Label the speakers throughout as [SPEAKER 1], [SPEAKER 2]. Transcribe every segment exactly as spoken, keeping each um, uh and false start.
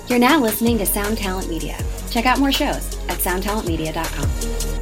[SPEAKER 1] You're now listening to Sound Talent Media. Check out more shows at sound talent media dot com.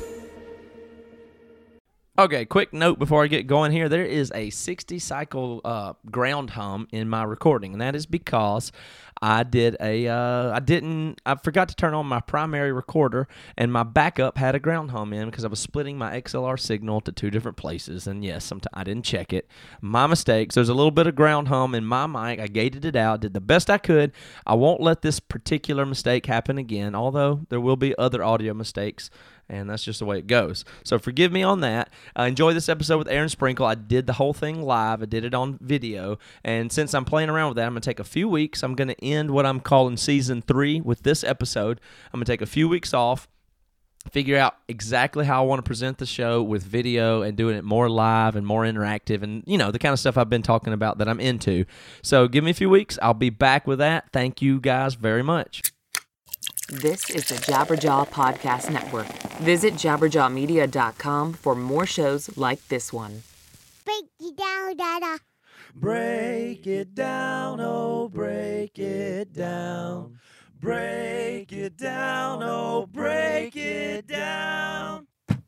[SPEAKER 2] Okay, quick note before I get going here. There is a sixty cycle uh, ground hum in my recording, and that is because I did a, uh, I didn't, I forgot to turn on my primary recorder, and my backup had a ground hum in because I was splitting my X L R signal to two different places, and yes, sometimes I didn't check it. My mistake. So there's a little bit of ground hum in my mic. I gated it out, did the best I could. I won't let this particular mistake happen again, although there will be other audio mistakes. And that's just the way it goes. So forgive me on that. Uh, enjoy this episode with Aaron Sprinkle. I did the whole thing live. I did it on video. And since I'm playing around with that, I'm going to take a few weeks. I'm going to end what I'm calling season three with this episode. I'm going to take a few weeks off, figure out exactly how I want to present the show with video and doing it more live and more interactive and, you know, the kind of stuff I've been talking about that I'm into. So give me a few weeks. I'll be back with that. Thank you guys very much.
[SPEAKER 3] This is the Jabberjaw Podcast Network. Visit jabberjaw media dot com for more shows like this one.
[SPEAKER 4] Break it down, Dada.
[SPEAKER 5] Break it down, oh, break it down. Break it down, oh, break it down.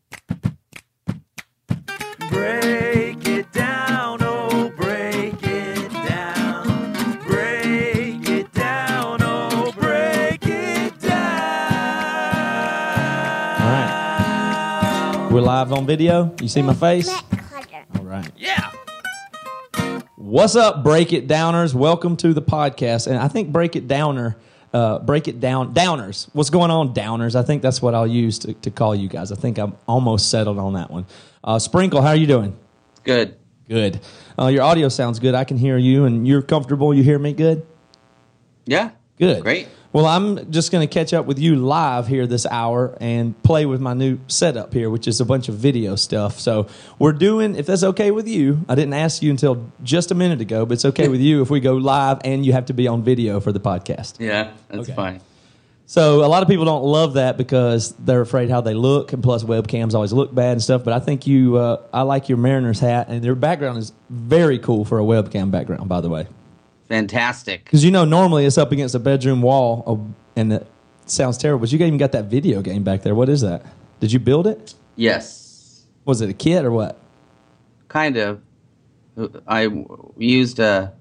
[SPEAKER 5] Break it down, oh, break it down. Break it down, oh, break it down.
[SPEAKER 2] We're live on video. You see my face? All right. Yeah. What's up, Break It Downers? Welcome to the podcast. And I think Break It Downer, uh, Break It Down, Downers. What's going on, Downers? I think that's what I'll use to, to call you guys. I think I'm almost settled on that one. Uh, Sprinkle, how are you doing?
[SPEAKER 6] Good.
[SPEAKER 2] Good. Uh, your audio sounds good. I can hear you, and you're comfortable. You hear me good?
[SPEAKER 6] Yeah.
[SPEAKER 2] Good.
[SPEAKER 6] Great.
[SPEAKER 2] Well, I'm just going to catch up with you live here this hour and play with my new setup here, which is a bunch of video stuff. So we're doing, if that's okay with you, I didn't ask you until just a minute ago, but it's okay with you if we go live and you have to be on video for the podcast.
[SPEAKER 6] Yeah, that's
[SPEAKER 2] Okay.
[SPEAKER 6] fine.
[SPEAKER 2] So a lot of people don't love that because they're afraid how they look, and plus webcams always look bad and stuff. But I think you, uh, I like your Mariners hat, and your background is very cool for a webcam background, by the way.
[SPEAKER 6] Fantastic.
[SPEAKER 2] Because, you know, normally it's up against a bedroom wall, uh, and it sounds terrible. But you even got that video game back there. What is that? Did you build it?
[SPEAKER 6] Yes.
[SPEAKER 2] Was it a kit or what?
[SPEAKER 6] Kind of. I used a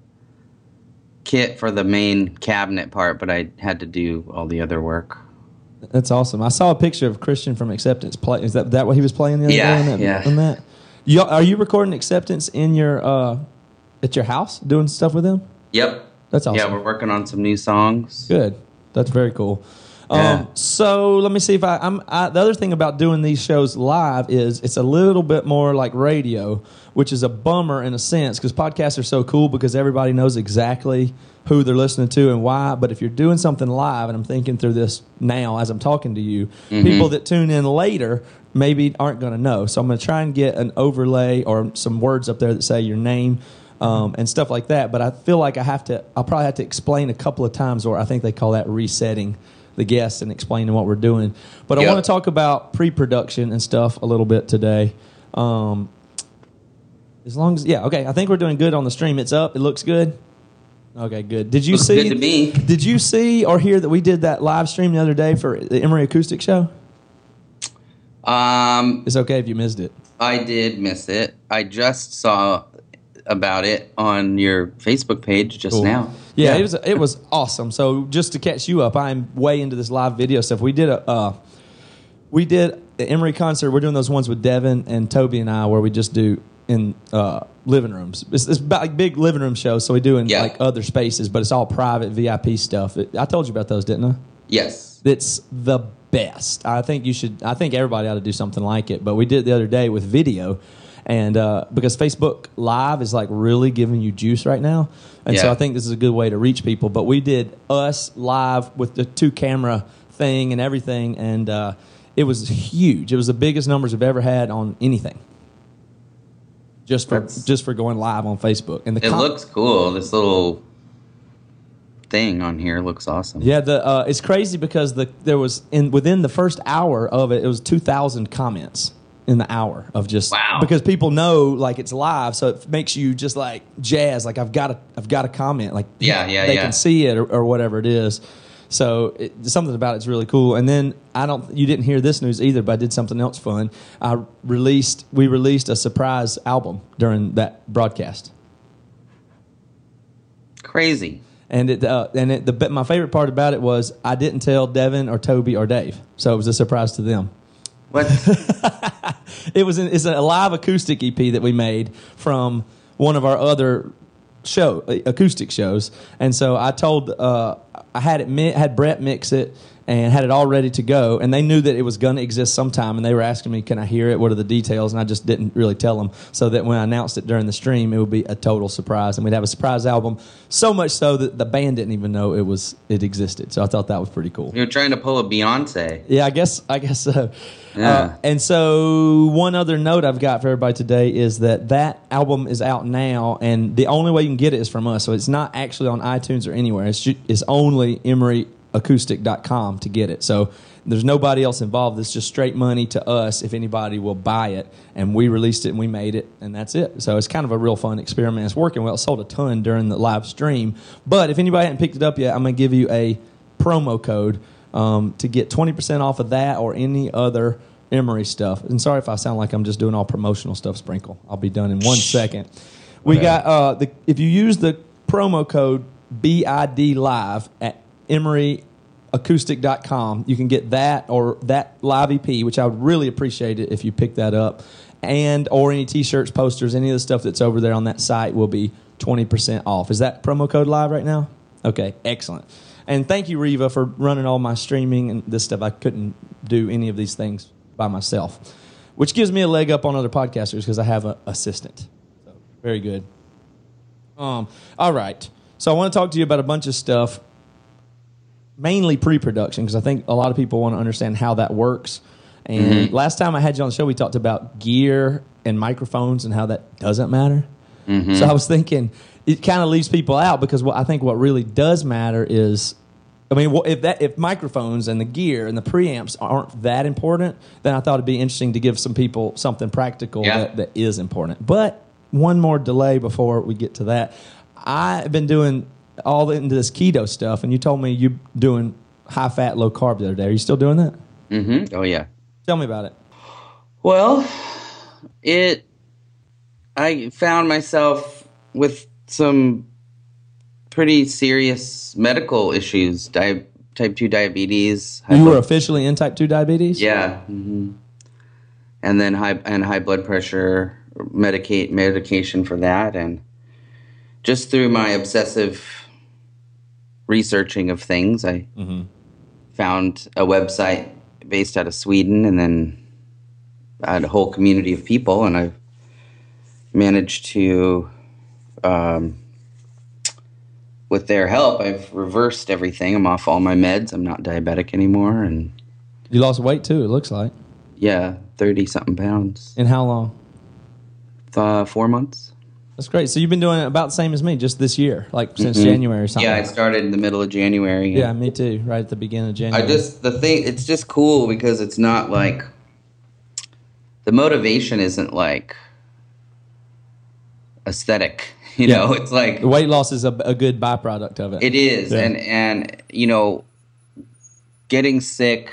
[SPEAKER 6] kit for the main cabinet part, but I had to do all the other work.
[SPEAKER 2] That's awesome. I saw a picture of Christian from Acceptance play. Is that, that what he was playing the other
[SPEAKER 6] Yeah,
[SPEAKER 2] day? On that,
[SPEAKER 6] yeah.
[SPEAKER 2] On that? You, are you recording Acceptance in your uh, at your house, doing stuff with him?
[SPEAKER 6] Yep.
[SPEAKER 2] That's awesome.
[SPEAKER 6] Yeah, we're working on some new songs.
[SPEAKER 2] Good. That's very cool.
[SPEAKER 6] Yeah.
[SPEAKER 2] Um, so let me see if I, I'm. I, the other thing about doing these shows live is it's a little bit more like radio, which is a bummer in a sense because podcasts are so cool because everybody knows exactly who they're listening to and why. But if you're doing something live, and I'm thinking through this now as I'm talking to you,
[SPEAKER 6] Mm-hmm.
[SPEAKER 2] people that tune in later maybe aren't going to know. So I'm going to try and get an overlay or some words up there that say your name. Um, and stuff like that, but I feel like I have to. I'll probably have to explain a couple of times, or I think they call that resetting the guests and explaining what we're doing. But I
[SPEAKER 6] Yep.
[SPEAKER 2] want to talk about pre-production and stuff a little bit today. Um, as long as yeah, okay. I think we're doing good on the stream. It's up. It looks good. Okay, good. Did you
[SPEAKER 6] Looks
[SPEAKER 2] see?
[SPEAKER 6] good to me.
[SPEAKER 2] Did you see or hear that we did that live stream the other day for the Emory Acoustic Show?
[SPEAKER 6] Um,
[SPEAKER 2] It's okay if you missed it.
[SPEAKER 6] I did miss it. I just saw about it on your Facebook page just
[SPEAKER 2] Cool.
[SPEAKER 6] now.
[SPEAKER 2] Yeah, it was it was awesome. So just to catch you up, I'm way into this live video stuff. We did a uh, we did the Emory concert. We're doing those ones with Devin and Toby and I, where we just do in uh, living rooms. It's, it's about like big living room shows, so we do in
[SPEAKER 6] Yeah.
[SPEAKER 2] like other spaces, but it's all private V I P stuff. It, I told you about those, didn't I?
[SPEAKER 6] Yes.
[SPEAKER 2] It's the best. I think you should. I think everybody ought to do something like it. But we did it the other day with video. And uh, because Facebook Live is like really giving you juice right now. And so
[SPEAKER 6] Yeah.
[SPEAKER 2] I think this is a good way to reach people. But we did us live with the two camera thing and everything. And uh, it was huge. It was the biggest numbers we've ever had on anything. Just for
[SPEAKER 6] That's-
[SPEAKER 2] just for going live on Facebook. And the
[SPEAKER 6] It
[SPEAKER 2] com-
[SPEAKER 6] looks cool. This little thing on here looks awesome.
[SPEAKER 2] Yeah, the uh, it's crazy because the there was in within the first hour of it, it was two thousand comments in the hour of just
[SPEAKER 6] Wow.
[SPEAKER 2] because people know like it's live, so it makes you just like jazz. Like I've got to I've got to comment. Like
[SPEAKER 6] Yeah, yeah,
[SPEAKER 2] they
[SPEAKER 6] yeah.
[SPEAKER 2] can see it or, or whatever it is. So it, something about it's really cool. And then I don't, you didn't hear this news either, but I did something else fun. I released, we released a surprise album during that broadcast.
[SPEAKER 6] Crazy.
[SPEAKER 2] And it, uh, and it, the my favorite part about it was I didn't tell Devin or Toby or Dave, so it was a surprise to them.
[SPEAKER 6] What?
[SPEAKER 2] It was an, it's a live acoustic E P that we made from one of our other show acoustic shows, and so I told uh, I had it mi- had Brett mix it and had it all ready to go, and they knew that it was going to exist sometime, and they were asking me, can I hear it, what are the details, and I just didn't really tell them, so that when I announced it during the stream, it would be a total surprise, and we'd have a surprise album, so much so that the band didn't even know it was it existed, so I thought that was pretty cool.
[SPEAKER 6] You're trying to pull a Beyonce.
[SPEAKER 2] Yeah, I guess I guess so.
[SPEAKER 6] Yeah.
[SPEAKER 2] Uh, and so one other note I've got for everybody today is that that album is out now, and the only way you can get it is from us, so it's not actually on iTunes or anywhere. It's, ju- it's only Emery acoustic dot com to get it. So there's nobody else involved. It's just straight money to us if anybody will buy it. And we released it and we made it, and that's it. So it's kind of a real fun experiment. It's working well. It sold a ton during the live stream. But if anybody hadn't picked it up yet, I'm going to give you a promo code um, to get twenty percent off of that or any other Emery stuff. And sorry if I sound like I'm just doing all promotional stuff, Sprinkle. I'll be done in one second. We
[SPEAKER 6] Okay.
[SPEAKER 2] got, uh, the if you use the promo code B I D Live at Emery acoustic dot com, you can get that or that live E P, which I would really appreciate it if you pick that up, and or any T-shirts, posters, any of the stuff that's over there on that site will be twenty percent off. Is that promo code live right now? Okay, excellent. And thank you, Reva, for running all my streaming and this stuff. I couldn't do any of these things by myself, which gives me a leg up on other podcasters because I have an assistant. So very good. Um, all right. So I want to talk to you about a bunch of stuff, mainly pre-production, because I think a lot of people want to understand how that works. And
[SPEAKER 6] Mm-hmm.
[SPEAKER 2] last time I had you on the show, we talked about gear and microphones and how that doesn't matter.
[SPEAKER 6] Mm-hmm.
[SPEAKER 2] So I was thinking it kind of leaves people out because what I think what really does matter is, I mean, wh- if that if microphones and the gear and the preamps aren't that important, then I thought it'd be interesting to give some people something practical
[SPEAKER 6] Yeah.
[SPEAKER 2] that, that is important. But one more delay before we get to that. I've been doing all into this keto stuff, and you told me you doing high fat, low carb the other day. Are you still doing that?
[SPEAKER 6] Mm-hmm. Oh, yeah.
[SPEAKER 2] Tell me about it.
[SPEAKER 6] Well, it. I found myself with some pretty serious medical issues, di- type two diabetes. high
[SPEAKER 2] You were
[SPEAKER 6] blood-
[SPEAKER 2] officially in type two diabetes?
[SPEAKER 6] Yeah. hmm And then high and high blood pressure, medicate medication for that, and just through my obsessive researching of things, I
[SPEAKER 2] Mm-hmm.
[SPEAKER 6] found a website based out of Sweden, and then I had a whole community of people, and I've managed to, um, with their help, I've reversed everything. I'm off all my meds. I'm not diabetic anymore, and
[SPEAKER 2] You lost weight too, it looks like.
[SPEAKER 6] yeah, thirty something pounds.
[SPEAKER 2] In how long?
[SPEAKER 6] Uh, four months.
[SPEAKER 2] That's great. So you've been doing it about the same as me, just this year, like since
[SPEAKER 6] Mhm.
[SPEAKER 2] January or something.
[SPEAKER 6] Yeah, I started in the middle of January.
[SPEAKER 2] Yeah, me too. Right at the beginning of January.
[SPEAKER 6] I just the thing. It's just cool because it's not like the motivation isn't like aesthetic. You
[SPEAKER 2] Yeah.
[SPEAKER 6] know, it's like
[SPEAKER 2] the weight loss is a, a good byproduct of it.
[SPEAKER 6] it is,
[SPEAKER 2] Yeah.
[SPEAKER 6] and and you know, getting sick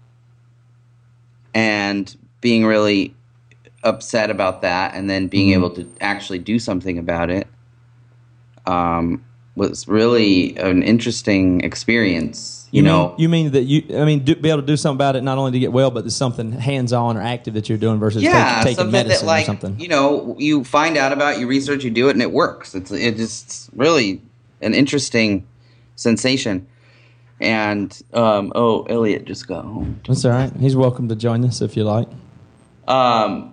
[SPEAKER 6] and being really upset about that, and then being
[SPEAKER 2] Mm-hmm.
[SPEAKER 6] able to actually do something about it, um, was really an interesting experience. You,
[SPEAKER 2] You
[SPEAKER 6] know,
[SPEAKER 2] mean, you mean that you? I mean, do, be able to do something about it, not only to get well, but there's something hands-on or active that you're doing versus
[SPEAKER 6] yeah,
[SPEAKER 2] take, taking
[SPEAKER 6] something
[SPEAKER 2] medicine
[SPEAKER 6] that like
[SPEAKER 2] or something.
[SPEAKER 6] you know, you find out about, you research, you do it, and it works. It's it just really an interesting sensation. And um, oh, Elliot just got home.
[SPEAKER 2] That's all right. He's welcome to join us if you like.
[SPEAKER 6] Um,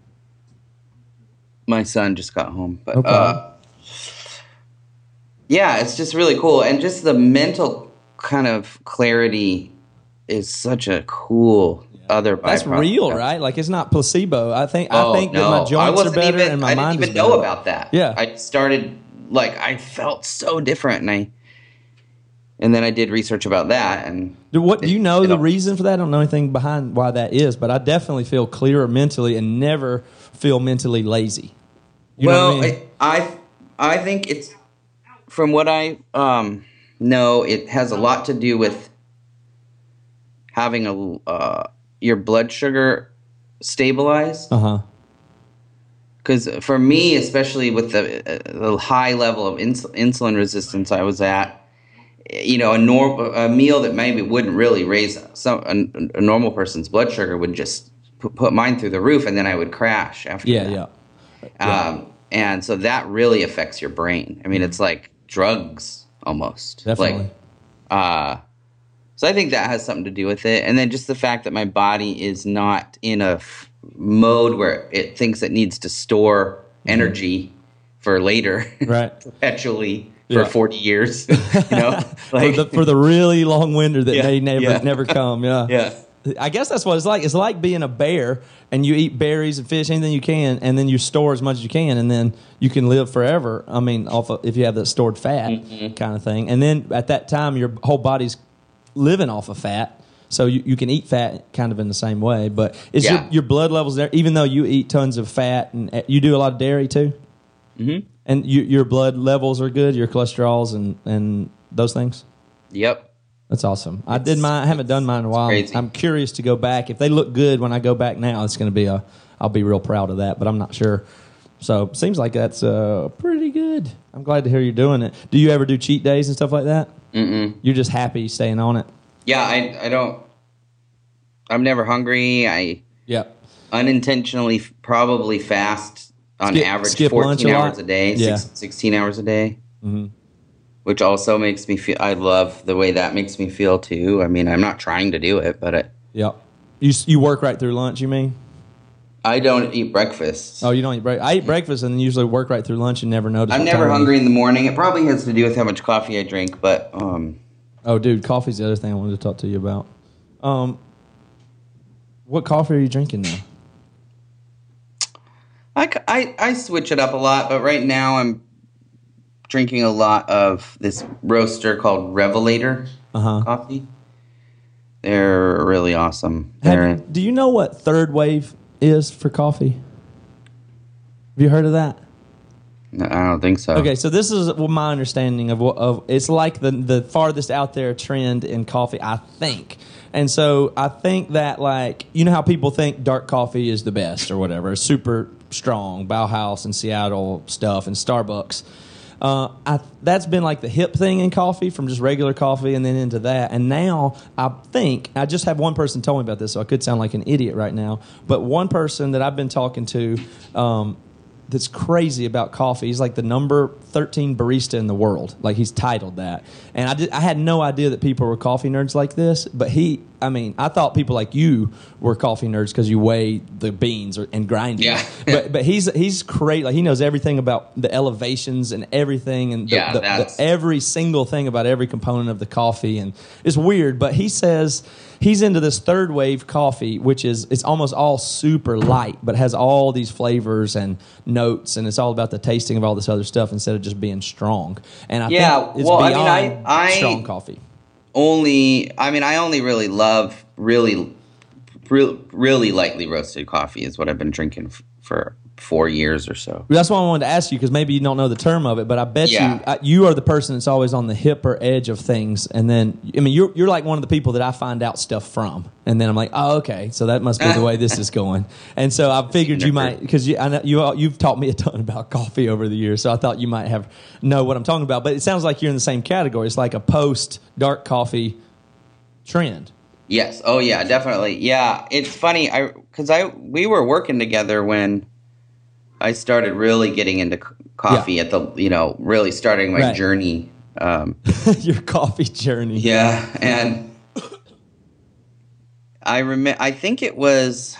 [SPEAKER 6] my son just got home, but
[SPEAKER 2] No problem.
[SPEAKER 6] uh, yeah, it's just really cool, and just the mental kind of clarity is such a cool other
[SPEAKER 2] That's
[SPEAKER 6] byproduct.
[SPEAKER 2] real, right? Like it's not placebo. I think
[SPEAKER 6] Oh,
[SPEAKER 2] I think
[SPEAKER 6] no.
[SPEAKER 2] that my
[SPEAKER 6] I
[SPEAKER 2] joints are
[SPEAKER 6] wasn't
[SPEAKER 2] better
[SPEAKER 6] even,
[SPEAKER 2] and my
[SPEAKER 6] I didn't
[SPEAKER 2] mind
[SPEAKER 6] even
[SPEAKER 2] is
[SPEAKER 6] know
[SPEAKER 2] better.
[SPEAKER 6] about that.
[SPEAKER 2] Yeah.
[SPEAKER 6] I started like I felt so different, and I and then I did research about that, and
[SPEAKER 2] Do what do you know
[SPEAKER 6] it-
[SPEAKER 2] the
[SPEAKER 6] it-
[SPEAKER 2] reason for that? I don't know anything behind why that is, but I definitely feel clearer mentally and never feel mentally lazy. You
[SPEAKER 6] well,
[SPEAKER 2] know what I mean?
[SPEAKER 6] I, I I think it's from what I um no, it has a lot to do with having a uh, your blood sugar stabilized.
[SPEAKER 2] Uh huh.
[SPEAKER 6] Because for me, especially with the, uh, the high level of ins- insulin resistance I was at, you know, a norm- a meal that maybe wouldn't really raise some a, a normal person's blood sugar would just put, put mine through the roof, and then I would crash after
[SPEAKER 2] Yeah,
[SPEAKER 6] that.
[SPEAKER 2] yeah.
[SPEAKER 6] Um, and so that really affects your brain. I mean, it's like drugs almost.
[SPEAKER 2] Definitely.
[SPEAKER 6] Like, uh, so I think that has something to do with it. And then just the fact that my body is not in a f- mode where it thinks it needs to store energy for later,
[SPEAKER 2] Right.
[SPEAKER 6] perpetually for
[SPEAKER 2] Yeah.
[SPEAKER 6] forty years. You know, like
[SPEAKER 2] for, the, for the really long winter that
[SPEAKER 6] Yeah,
[SPEAKER 2] may never
[SPEAKER 6] yeah.
[SPEAKER 2] never come. Yeah.
[SPEAKER 6] yeah.
[SPEAKER 2] I guess that's what it's like. It's like being a bear, and you eat berries and fish, anything you can, and then you store as much as you can, and then you can live forever. I mean, off of, if you have that stored fat
[SPEAKER 6] Mm-hmm.
[SPEAKER 2] kind of thing. And then at that time, your whole body's living off of fat, so you, you can eat fat kind of in the same way. But is
[SPEAKER 6] Yeah.
[SPEAKER 2] your, your blood levels there, even though you eat tons of fat, and uh, you do a lot of dairy too?
[SPEAKER 6] Mm-hmm.
[SPEAKER 2] And you, your blood levels are good, your cholesterols and, and those things?
[SPEAKER 6] Yep.
[SPEAKER 2] That's awesome. I did mine. I haven't done mine in a while.
[SPEAKER 6] crazy.
[SPEAKER 2] I'm curious to go back. If they look good when I go back now, it's going to be a. I'll be real proud of that. But I'm not sure. So seems like that's uh, pretty good. I'm glad to hear you're doing it. Do you ever do cheat days and stuff like that?
[SPEAKER 6] Mm-mm.
[SPEAKER 2] You're just happy staying on it.
[SPEAKER 6] Yeah, I I don't. I'm never hungry. I
[SPEAKER 2] Yep.
[SPEAKER 6] unintentionally f- probably fast on
[SPEAKER 2] Skip-
[SPEAKER 6] average
[SPEAKER 2] skip lunch
[SPEAKER 6] fourteen
[SPEAKER 2] a lot?
[SPEAKER 6] hours a day,
[SPEAKER 2] Yeah.
[SPEAKER 6] six, sixteen hours a day.
[SPEAKER 2] Mm-hmm.
[SPEAKER 6] Which also makes me feel. I love the way that makes me feel too. I mean, I'm not trying to do it, but it,
[SPEAKER 2] Yep. You s- you work right through lunch. You mean?
[SPEAKER 6] I don't eat breakfast.
[SPEAKER 2] Oh, you don't eat breakfast. I eat breakfast and then usually work right through lunch and never notice.
[SPEAKER 6] I'm
[SPEAKER 2] what
[SPEAKER 6] never
[SPEAKER 2] time I eat.
[SPEAKER 6] hungry in the morning. It probably has to do with how much coffee I drink, but um,
[SPEAKER 2] Oh, dude, coffee's the other thing I wanted to talk to you about. Um, what coffee are you drinking now?
[SPEAKER 6] I, c- I, I switch it up a lot. But right now I'm drinking a lot of this roaster called Revelator
[SPEAKER 2] Uh huh.
[SPEAKER 6] coffee. They're really awesome.
[SPEAKER 2] Have
[SPEAKER 6] They're,
[SPEAKER 2] you, do you know what third wave is for coffee? Have you heard of that?
[SPEAKER 6] I don't think so.
[SPEAKER 2] Okay, so this is my understanding of what of it's like the the farthest out there trend in coffee, I think. And so I think that, like, you know how people think dark coffee is the best or whatever, super strong, Bauhaus and Seattle stuff and Starbucks. Uh, I, that's been like the hip thing in coffee, from just regular coffee and then into that. And now I think, I just have one person tell me about this, so I could sound like an idiot right now, but one person that I've been talking to um, that's crazy about coffee, he's like the number thirteen barista in the world. Like, he's titled that. And I, did, I had no idea that people were coffee nerds like this, but he, I mean, I thought people like you were coffee nerds because you weigh the beans or, and grind them.
[SPEAKER 6] Yeah.
[SPEAKER 2] But but he's he's great. Like, he knows everything about the elevations and everything, and the,
[SPEAKER 6] Yeah,
[SPEAKER 2] the, the,
[SPEAKER 6] that's-
[SPEAKER 2] every single thing about every component of the coffee. And it's weird, but he says he's into this third wave coffee, which is it's almost all super light, but has all these flavors and notes, and it's all about the tasting of all this other stuff instead of just being strong. And I
[SPEAKER 6] Yeah,
[SPEAKER 2] think it's
[SPEAKER 6] well, I mean,
[SPEAKER 2] beyond
[SPEAKER 6] I- I-
[SPEAKER 2] strong coffee.
[SPEAKER 6] only I mean I only really love really re- really lightly roasted coffee is what I've been drinking f- for four years or so.
[SPEAKER 2] That's why I wanted to ask you, because maybe you don't know the term of it, but I bet
[SPEAKER 6] Yeah.
[SPEAKER 2] you I, you are the person that's always on the hipper edge of things. And then, I mean, you're you're like one of the people that I find out stuff from, and then I'm like, oh, okay, so that must be the way this is going. And so I figured you might, because you I know you all- you've taught me a ton about coffee over the years, so I thought you might have know what I'm talking about. But it sounds like you're in the same category. It's like a post dark coffee trend.
[SPEAKER 6] Yes. Oh yeah, definitely. Yeah, it's funny I cuz I we were working together when I started really getting into c- coffee
[SPEAKER 2] Yeah.
[SPEAKER 6] at the, you know, really starting my
[SPEAKER 2] Right.
[SPEAKER 6] journey. Um
[SPEAKER 2] Your coffee journey.
[SPEAKER 6] Yeah, and I remember. I think it was.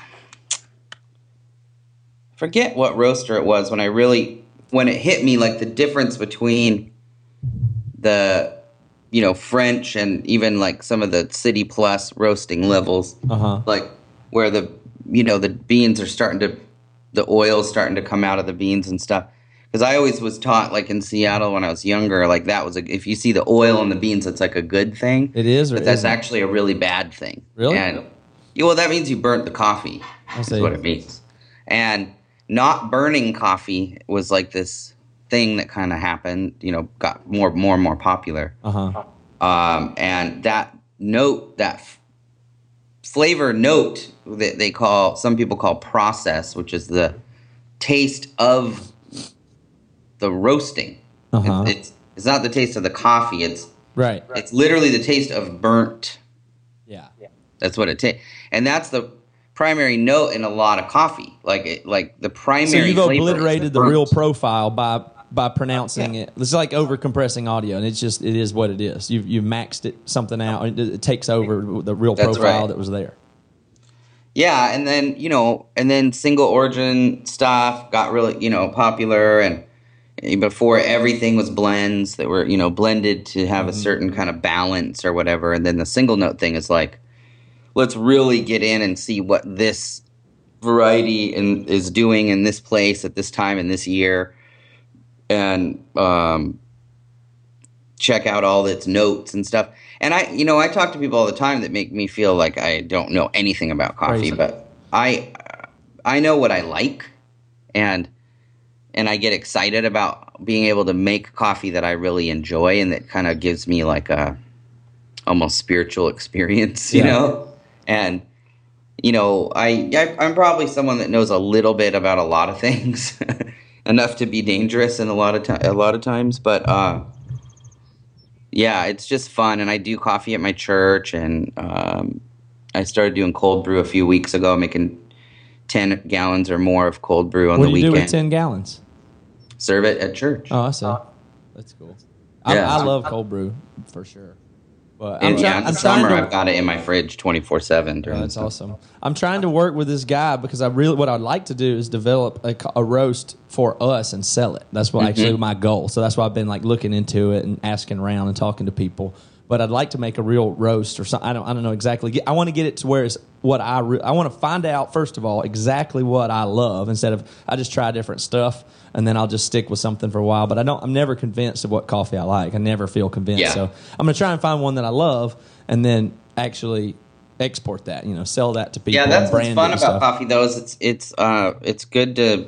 [SPEAKER 6] Forget what roaster it was when I really when it hit me, like the difference between the, you know, French and even like some of the City Plus roasting levels,
[SPEAKER 2] Uh-huh.
[SPEAKER 6] like where the, you know, the beans are starting to, the oil's starting to come out of the beans and stuff. Because I always was taught, like in Seattle when I was younger, like that was a, if you see the oil in the beans, it's like a good thing.
[SPEAKER 2] It is, or
[SPEAKER 6] but that's
[SPEAKER 2] isn't?
[SPEAKER 6] actually a really bad thing.
[SPEAKER 2] Really?
[SPEAKER 6] And yeah, well, that means you burnt the coffee.
[SPEAKER 2] I
[SPEAKER 6] That's
[SPEAKER 2] see.
[SPEAKER 6] what it means. And not burning coffee was like this thing that kind of happened, you know, got more, more and more popular.
[SPEAKER 2] Uh-huh.
[SPEAKER 6] Um, and that note, that f- flavor note that they call, some people call process, which is the taste of the roasting.
[SPEAKER 2] Uh-huh.
[SPEAKER 6] It, it's it's not the taste of the coffee. It's
[SPEAKER 2] Right.
[SPEAKER 6] it's literally the taste of burnt.
[SPEAKER 2] Yeah.
[SPEAKER 6] That's what it tastes, and that's the primary note in a lot of coffee. Like it, like the primary.
[SPEAKER 2] So you've
[SPEAKER 6] flavor is
[SPEAKER 2] obliterated the
[SPEAKER 6] burnt.
[SPEAKER 2] real profile by by pronouncing it. It's like over compressing audio, and it's just it is what it is. You've you've maxed it something out. It, it takes over the real
[SPEAKER 6] That's
[SPEAKER 2] profile
[SPEAKER 6] right.
[SPEAKER 2] that was there.
[SPEAKER 6] Yeah, and then you know, and then single origin stuff got really you know popular, and before everything was blends that were you know blended to have a certain kind of balance or whatever, and then the single note thing is like, let's really get in and see what this variety in, is doing in this place at this time in this year, and um, check out all its notes and stuff. And I, you know, I talk to people all the time that make me feel like I don't know anything about coffee,
[SPEAKER 2] Crazy.
[SPEAKER 6] but I, I know what I like, and and I get excited about being able to make coffee that I really enjoy and that kind of gives me like a almost spiritual experience, you
[SPEAKER 2] Yeah.
[SPEAKER 6] know. And you know, I, I I'm probably someone that knows a little bit about a lot of things, enough to be dangerous in a lot of ti- a lot of times. But uh, yeah, it's just fun, and I do coffee at my church, and um, I started doing cold brew a few weeks ago, making ten gallons or more of cold brew on
[SPEAKER 2] What
[SPEAKER 6] the
[SPEAKER 2] do you
[SPEAKER 6] weekend.
[SPEAKER 2] do with ten gallons?
[SPEAKER 6] Serve it at church.
[SPEAKER 2] Oh, I see. That's cool. I,
[SPEAKER 6] Yeah.
[SPEAKER 2] I love cold brew for sure. But I'm,
[SPEAKER 6] And
[SPEAKER 2] try-
[SPEAKER 6] yeah, in the
[SPEAKER 2] I'm trying
[SPEAKER 6] summer
[SPEAKER 2] to.
[SPEAKER 6] I've got it in my fridge twenty-four seven.
[SPEAKER 2] Oh,
[SPEAKER 6] during
[SPEAKER 2] that's
[SPEAKER 6] the summer.
[SPEAKER 2] awesome. I'm trying to work with this guy because I really what I'd like to do is develop a, co- a roast for us and sell it. That's what actually my goal. So that's why I've been like looking into it and asking around and talking to people. But I'd like to make a real roast or something. I don't. I don't know exactly. I want to get it to where it's what I. Re- I want to find out first of all exactly what I love instead of I just try different stuff and then I'll just stick with something for a while. But I don't. I'm never convinced of what coffee I like. I never feel convinced.
[SPEAKER 6] Yeah.
[SPEAKER 2] So I'm gonna try and find one that I love and then actually export that. You know, sell that to people.
[SPEAKER 6] Yeah,
[SPEAKER 2] and
[SPEAKER 6] that's what's
[SPEAKER 2] brand
[SPEAKER 6] fun
[SPEAKER 2] it and
[SPEAKER 6] about
[SPEAKER 2] stuff.
[SPEAKER 6] coffee, though. Is it's it's uh it's good to.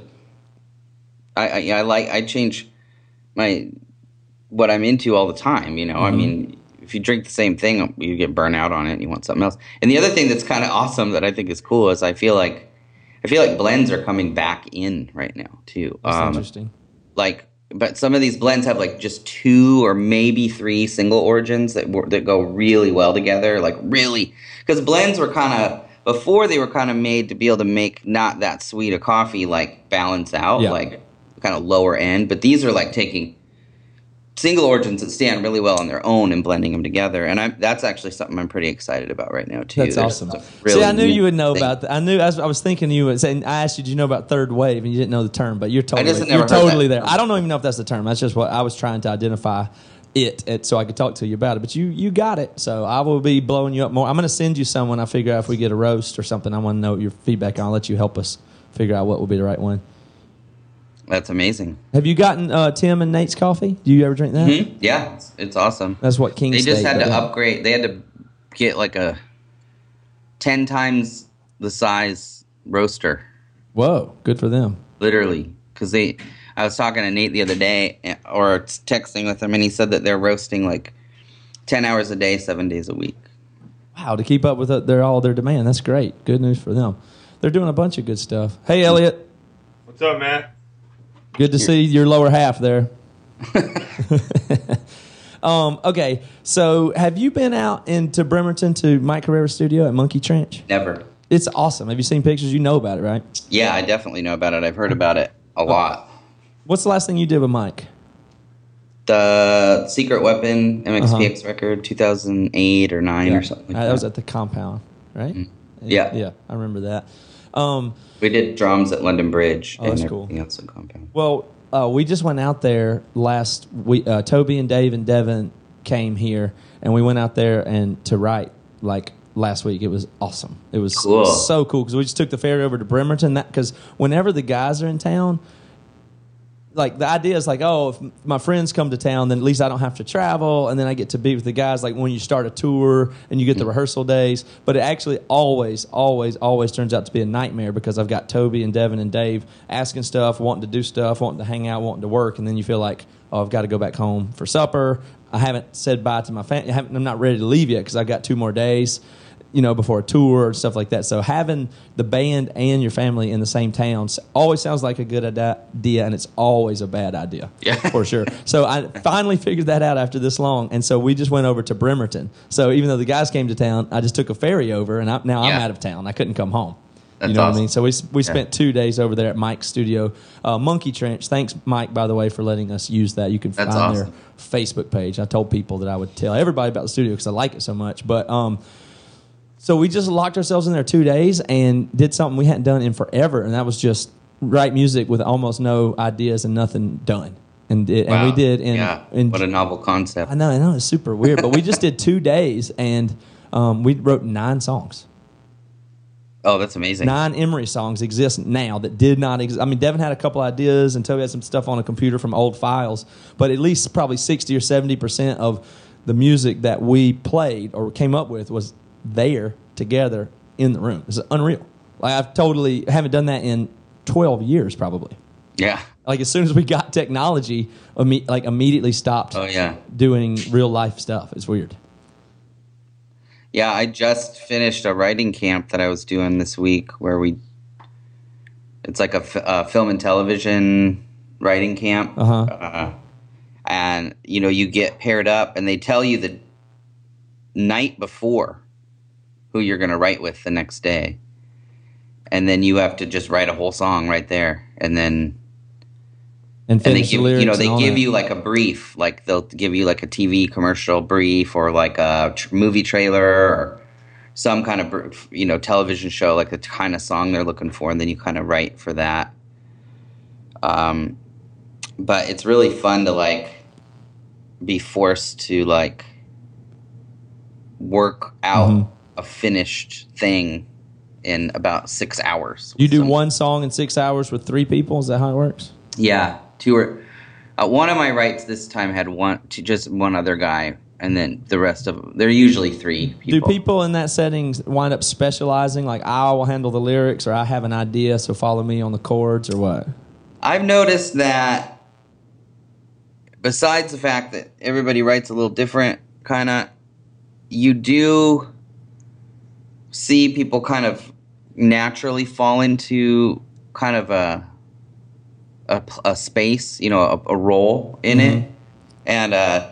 [SPEAKER 6] I, I I like I change my what I'm into all the time. You know,
[SPEAKER 2] Mm-hmm.
[SPEAKER 6] I mean, if you drink the same thing, you get burnt out on it, and you want something else. And the other thing that's kind of awesome that I think is cool is I feel like I feel like blends are coming back in right now too.
[SPEAKER 2] That's
[SPEAKER 6] Um,
[SPEAKER 2] interesting.
[SPEAKER 6] like but some of these blends have like just two or maybe three single origins that wor- that go really well together, like really, because blends were kind of before they were kind of made to be able to make not that sweet a coffee like balance out,
[SPEAKER 2] Yeah.
[SPEAKER 6] like kind of lower end, but these are like taking single origins that stand really well on their own and blending them together, and I'm that's actually something I'm pretty excited about right now too.
[SPEAKER 2] That's
[SPEAKER 6] There's
[SPEAKER 2] awesome.
[SPEAKER 6] some really
[SPEAKER 2] See, I knew
[SPEAKER 6] neat
[SPEAKER 2] you would know
[SPEAKER 6] things.
[SPEAKER 2] about that. I knew. I was, I was thinking you would say. I asked you, "Did you know about third wave?" And you didn't know the term, but you're totally,
[SPEAKER 6] just never
[SPEAKER 2] you're
[SPEAKER 6] heard
[SPEAKER 2] totally
[SPEAKER 6] that.
[SPEAKER 2] there. I don't even know if that's the term. That's just what I was trying to identify it, it so I could talk to you about it. But you, you got it. So I will be blowing you up more. I'm going to send you some when I figure out if we get a roast or something. I want to know your feedback. I'll let you help us figure out what will be the right one.
[SPEAKER 6] That's amazing.
[SPEAKER 2] Have you gotten uh, Tim and Nate's coffee? Do you ever drink that?
[SPEAKER 6] Mhm. Yeah, it's, it's awesome.
[SPEAKER 2] That's what King
[SPEAKER 6] They just
[SPEAKER 2] State,
[SPEAKER 6] had
[SPEAKER 2] but
[SPEAKER 6] to
[SPEAKER 2] yeah.
[SPEAKER 6] upgrade. They had to get like a ten times the size roaster,
[SPEAKER 2] Whoa, good for them.
[SPEAKER 6] literally. Because they, I was talking to Nate the other day, eh, or texting with him, and he said that they're roasting like ten hours a day, seven days a week.
[SPEAKER 2] Wow, to keep up with it, their all their demand. That's great. Good news for them. They're doing a bunch of good stuff. Hey, Elliot.
[SPEAKER 7] What's up, Matt?
[SPEAKER 2] Good to see your lower half there. um, okay, so have you been out into Bremerton to Mike Carrera's studio at Monkey Trench?
[SPEAKER 6] Never.
[SPEAKER 2] It's awesome. Have you seen pictures? You know about it, right?
[SPEAKER 6] Yeah, I definitely know about it. I've heard about it a lot.
[SPEAKER 2] What's the last thing you did with Mike?
[SPEAKER 6] The Secret Weapon M X P X record, two thousand eight or nine or something like
[SPEAKER 2] Uh,
[SPEAKER 6] that.
[SPEAKER 2] that was at the compound, right?
[SPEAKER 6] Yeah.
[SPEAKER 2] Yeah, I remember that. Um,
[SPEAKER 6] We did drums at London Bridge
[SPEAKER 2] Oh,
[SPEAKER 6] and
[SPEAKER 2] that's
[SPEAKER 6] everything
[SPEAKER 2] cool.
[SPEAKER 6] else at Compound.
[SPEAKER 2] Well, uh, we just went out there last week. Uh, Toby and Dave and Devin came here, and we went out there and to write like last week. It was awesome. It was
[SPEAKER 6] Cool.
[SPEAKER 2] so cool because we just took the ferry over to Bremerton. That because whenever the guys are in town, like the idea is like, oh, if my friends come to town, then at least I don't have to travel, and then I get to be with the guys. Like when you start a tour and you get the rehearsal days, but it actually always, always, always turns out to be a nightmare because I've got Toby and Devin and Dave asking stuff, wanting to do stuff, wanting to hang out, wanting to work, and then you feel like, oh, I've got to go back home for supper. I haven't said bye to my family. I'm not ready to leave yet because I've got two more days, you know, before a tour and stuff like that. So having the band and your family in the same town always sounds like a good idea, and it's always a bad idea,
[SPEAKER 6] Yeah.
[SPEAKER 2] for sure. So I finally figured that out after this long, and so we just went over to Bremerton. So even though the guys came to town, I just took a ferry over, and I, now
[SPEAKER 6] Yeah.
[SPEAKER 2] I'm out of town. I couldn't come home.
[SPEAKER 6] That's
[SPEAKER 2] you know what I
[SPEAKER 6] awesome.
[SPEAKER 2] mean? So we we
[SPEAKER 6] Yeah.
[SPEAKER 2] spent two days over there at Mike's studio, uh, Monkey Trench. Thanks, Mike, by the way, for letting us use that. You can
[SPEAKER 6] That's
[SPEAKER 2] find
[SPEAKER 6] awesome.
[SPEAKER 2] their Facebook page. I told people that I would tell everybody about the studio because I like it so much. But um, so we just locked ourselves in there two days and did something we hadn't done in forever, and that was just write music with almost no ideas and nothing done. And it, and we
[SPEAKER 6] Wow.
[SPEAKER 2] did in,
[SPEAKER 6] yeah.
[SPEAKER 2] in
[SPEAKER 6] What a novel concept.
[SPEAKER 2] I know, I know, it's super weird, but we just did two days and um, we wrote nine songs.
[SPEAKER 6] Oh, that's amazing.
[SPEAKER 2] Nine Emery songs exist now that did not exist. I mean, Devin had a couple ideas and Toby had some stuff on a computer from old files, but at least probably sixty or seventy percent of the music that we played or came up with was there together in the room. It's unreal. Like I've totally haven't done that in twelve years probably.
[SPEAKER 6] Yeah.
[SPEAKER 2] Like as soon as we got technology, imme- like immediately stopped
[SPEAKER 6] Oh, yeah.
[SPEAKER 2] doing real life stuff. It's weird.
[SPEAKER 6] Yeah, I just finished a writing camp that I was doing this week where we, it's like a, f- a film and television writing camp.
[SPEAKER 2] Uh-huh.
[SPEAKER 6] Uh, and, you know, you get paired up and they tell you the night before who you're going to write with the next day. And then you have to just write a whole song right there. And then
[SPEAKER 2] And
[SPEAKER 6] and they
[SPEAKER 2] finish
[SPEAKER 6] give
[SPEAKER 2] the lyrics
[SPEAKER 6] you know
[SPEAKER 2] and
[SPEAKER 6] they
[SPEAKER 2] all
[SPEAKER 6] give
[SPEAKER 2] that.
[SPEAKER 6] you like a brief, like they'll give you like a T V commercial brief or like a tr- movie trailer or some kind of br- you know television show, like the kind of song they're looking for, and then you kind of write for that. Um, but it's really fun to like be forced to like work out
[SPEAKER 2] Mhm.
[SPEAKER 6] a finished thing in about six hours.
[SPEAKER 2] You do
[SPEAKER 6] Some-
[SPEAKER 2] one song in six hours with three people? Is that how it works?
[SPEAKER 6] Yeah, two or uh, one of my writes this time had one, to just one other guy, and then the rest of them. They're usually three people.
[SPEAKER 2] Do people in that setting wind up specializing? Like, I will handle the lyrics, or I have an idea, so follow me on the chords, or what?
[SPEAKER 6] I've noticed that besides the fact that everybody writes a little different, kind of, you do see people kind of naturally fall into kind of a a, a space, you know, a, a role in it. And uh,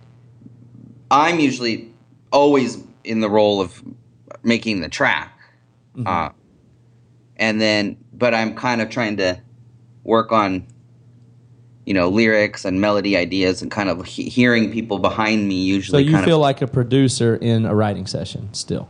[SPEAKER 6] I'm usually always in the role of making the track.
[SPEAKER 2] Mm-hmm.
[SPEAKER 6] Uh, and then, but I'm kind of trying to work on, you know, lyrics and melody ideas and kind of he- hearing people behind me
[SPEAKER 2] So
[SPEAKER 6] usually
[SPEAKER 2] you
[SPEAKER 6] kind
[SPEAKER 2] feel
[SPEAKER 6] of.
[SPEAKER 2] like a producer in a writing session still?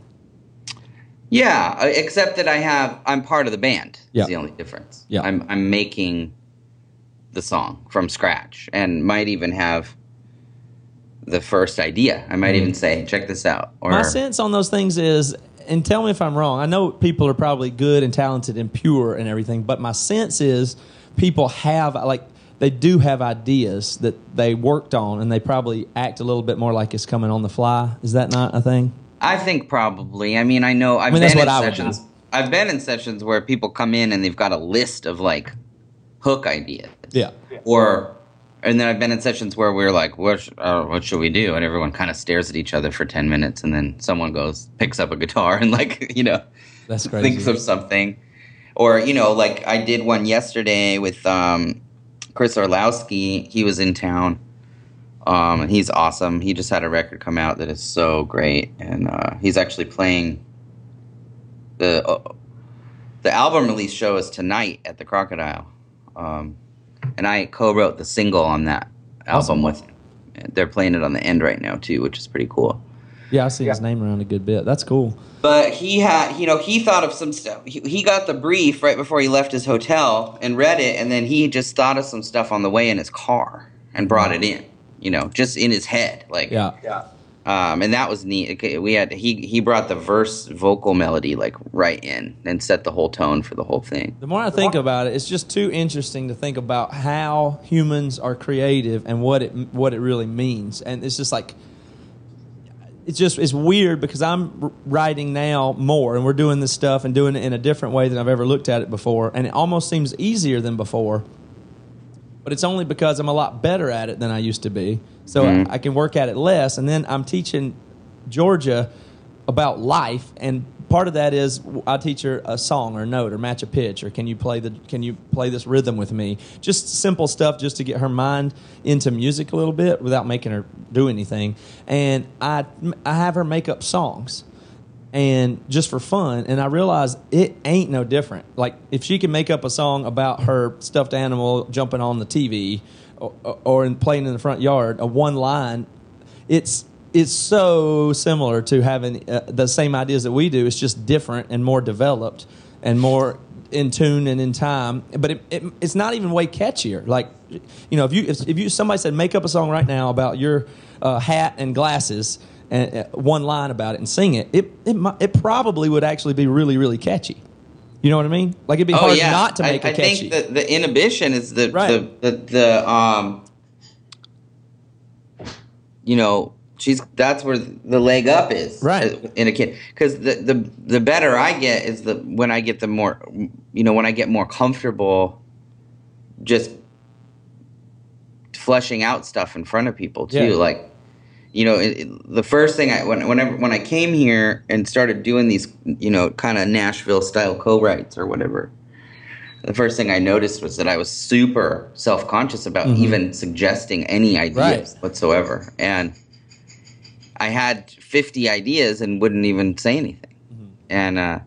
[SPEAKER 6] Yeah, uh, except that I have, I'm part of the band.
[SPEAKER 2] Yeah.
[SPEAKER 6] Is the only difference.
[SPEAKER 2] Yeah.
[SPEAKER 6] I'm, I'm making the song from scratch and might even have the first idea. I might even say, check this out. Or
[SPEAKER 2] My sense on those things is, and tell me if I'm wrong, I know people are probably good and talented and pure and everything, but my sense is people have, like, they do have ideas that they worked on, and they probably act a little bit more like it's coming on the fly. Is that not a thing?
[SPEAKER 6] I think probably. I mean, I know I've
[SPEAKER 2] mean, that's
[SPEAKER 6] been
[SPEAKER 2] what
[SPEAKER 6] in
[SPEAKER 2] I would
[SPEAKER 6] sessions.
[SPEAKER 2] do.
[SPEAKER 6] I've been in sessions where people come in and they've got a list of like hook ideas.
[SPEAKER 2] Yeah.
[SPEAKER 6] Or, and then I've been in sessions where we're like, what, sh- uh, what should we do? And everyone kind of stares at each other for ten minutes, and then someone goes, picks up a guitar and like, you know,
[SPEAKER 2] That's crazy.
[SPEAKER 6] thinks of something. Or, you know, like I did one yesterday with um, Chris Orlowski. He was in town. Um, and he's awesome. He just had a record come out that is so great. And uh, he's actually playing the uh, the album release show is tonight at the Crocodile. Um, and I co-wrote the single on that album
[SPEAKER 2] Awesome.
[SPEAKER 6] with him. They're playing it on the end right now, too, which is pretty cool.
[SPEAKER 2] Yeah, I see his name around a good bit. That's cool.
[SPEAKER 6] But he had, you know, he thought of some stuff. He, he got the brief right before he left his hotel and read it, and then he just thought of some stuff on the way in his car and brought it in, you know, just in his head. Like,
[SPEAKER 2] Yeah.
[SPEAKER 6] Um, and that was neat. Okay, we had he he brought the verse vocal melody like right in and set the whole tone for the whole thing.
[SPEAKER 2] The more I think about it, it's just too interesting to think about how humans are creative and what it what it really means. And it's just like it's just it's weird because I'm writing now more and we're doing this stuff and doing it in a different way than I've ever looked at it before, and it almost seems easier than before. But it's only because I'm a lot better at it than I used to be. So
[SPEAKER 6] Mm-hmm.
[SPEAKER 2] I, I can work at it less. And then I'm teaching Georgia about life, and part of that is I teach her a song or a note or match a pitch or can you play the can you play this rhythm with me? Just simple stuff just to get her mind into music a little bit without making her do anything. And I I have her make up songs. And just for fun, and I realized it ain't no different. Like, if she can make up a song about her stuffed animal jumping on the T V or, or in playing in the front yard, a one line, it's it's so similar to having uh, the same ideas that we do. It's just different and more developed and more in tune and in time. But it, it, it's not even way catchier. Like, you know, if you if, if you somebody said make up a song right now about your uh, hat and glasses, and uh, one line about it and sing it, it it mi- it probably would actually be really, really catchy. You know what I mean? Like, it'd be hard not to make
[SPEAKER 6] I,
[SPEAKER 2] it
[SPEAKER 6] I
[SPEAKER 2] catchy.
[SPEAKER 6] think that the inhibition is the,
[SPEAKER 2] Right.
[SPEAKER 6] the, the, the, um, you know, she's, that's where the leg up is.
[SPEAKER 2] Right.
[SPEAKER 6] uh, In a kid. Because the, the, the better I get is the, when I get the more, you know, when I get more comfortable just fleshing out stuff in front of people too.
[SPEAKER 2] Yeah.
[SPEAKER 6] Like, you know, it, it, the first thing I when whenever when I came here and started doing these, you know, kind of Nashville style co-writes or whatever, the first thing I noticed was that I was super self-conscious about
[SPEAKER 2] Mm-hmm.
[SPEAKER 6] even suggesting any ideas
[SPEAKER 2] Right.
[SPEAKER 6] whatsoever, and I had fifty ideas and wouldn't even say anything,
[SPEAKER 2] Mm-hmm.
[SPEAKER 6] and uh,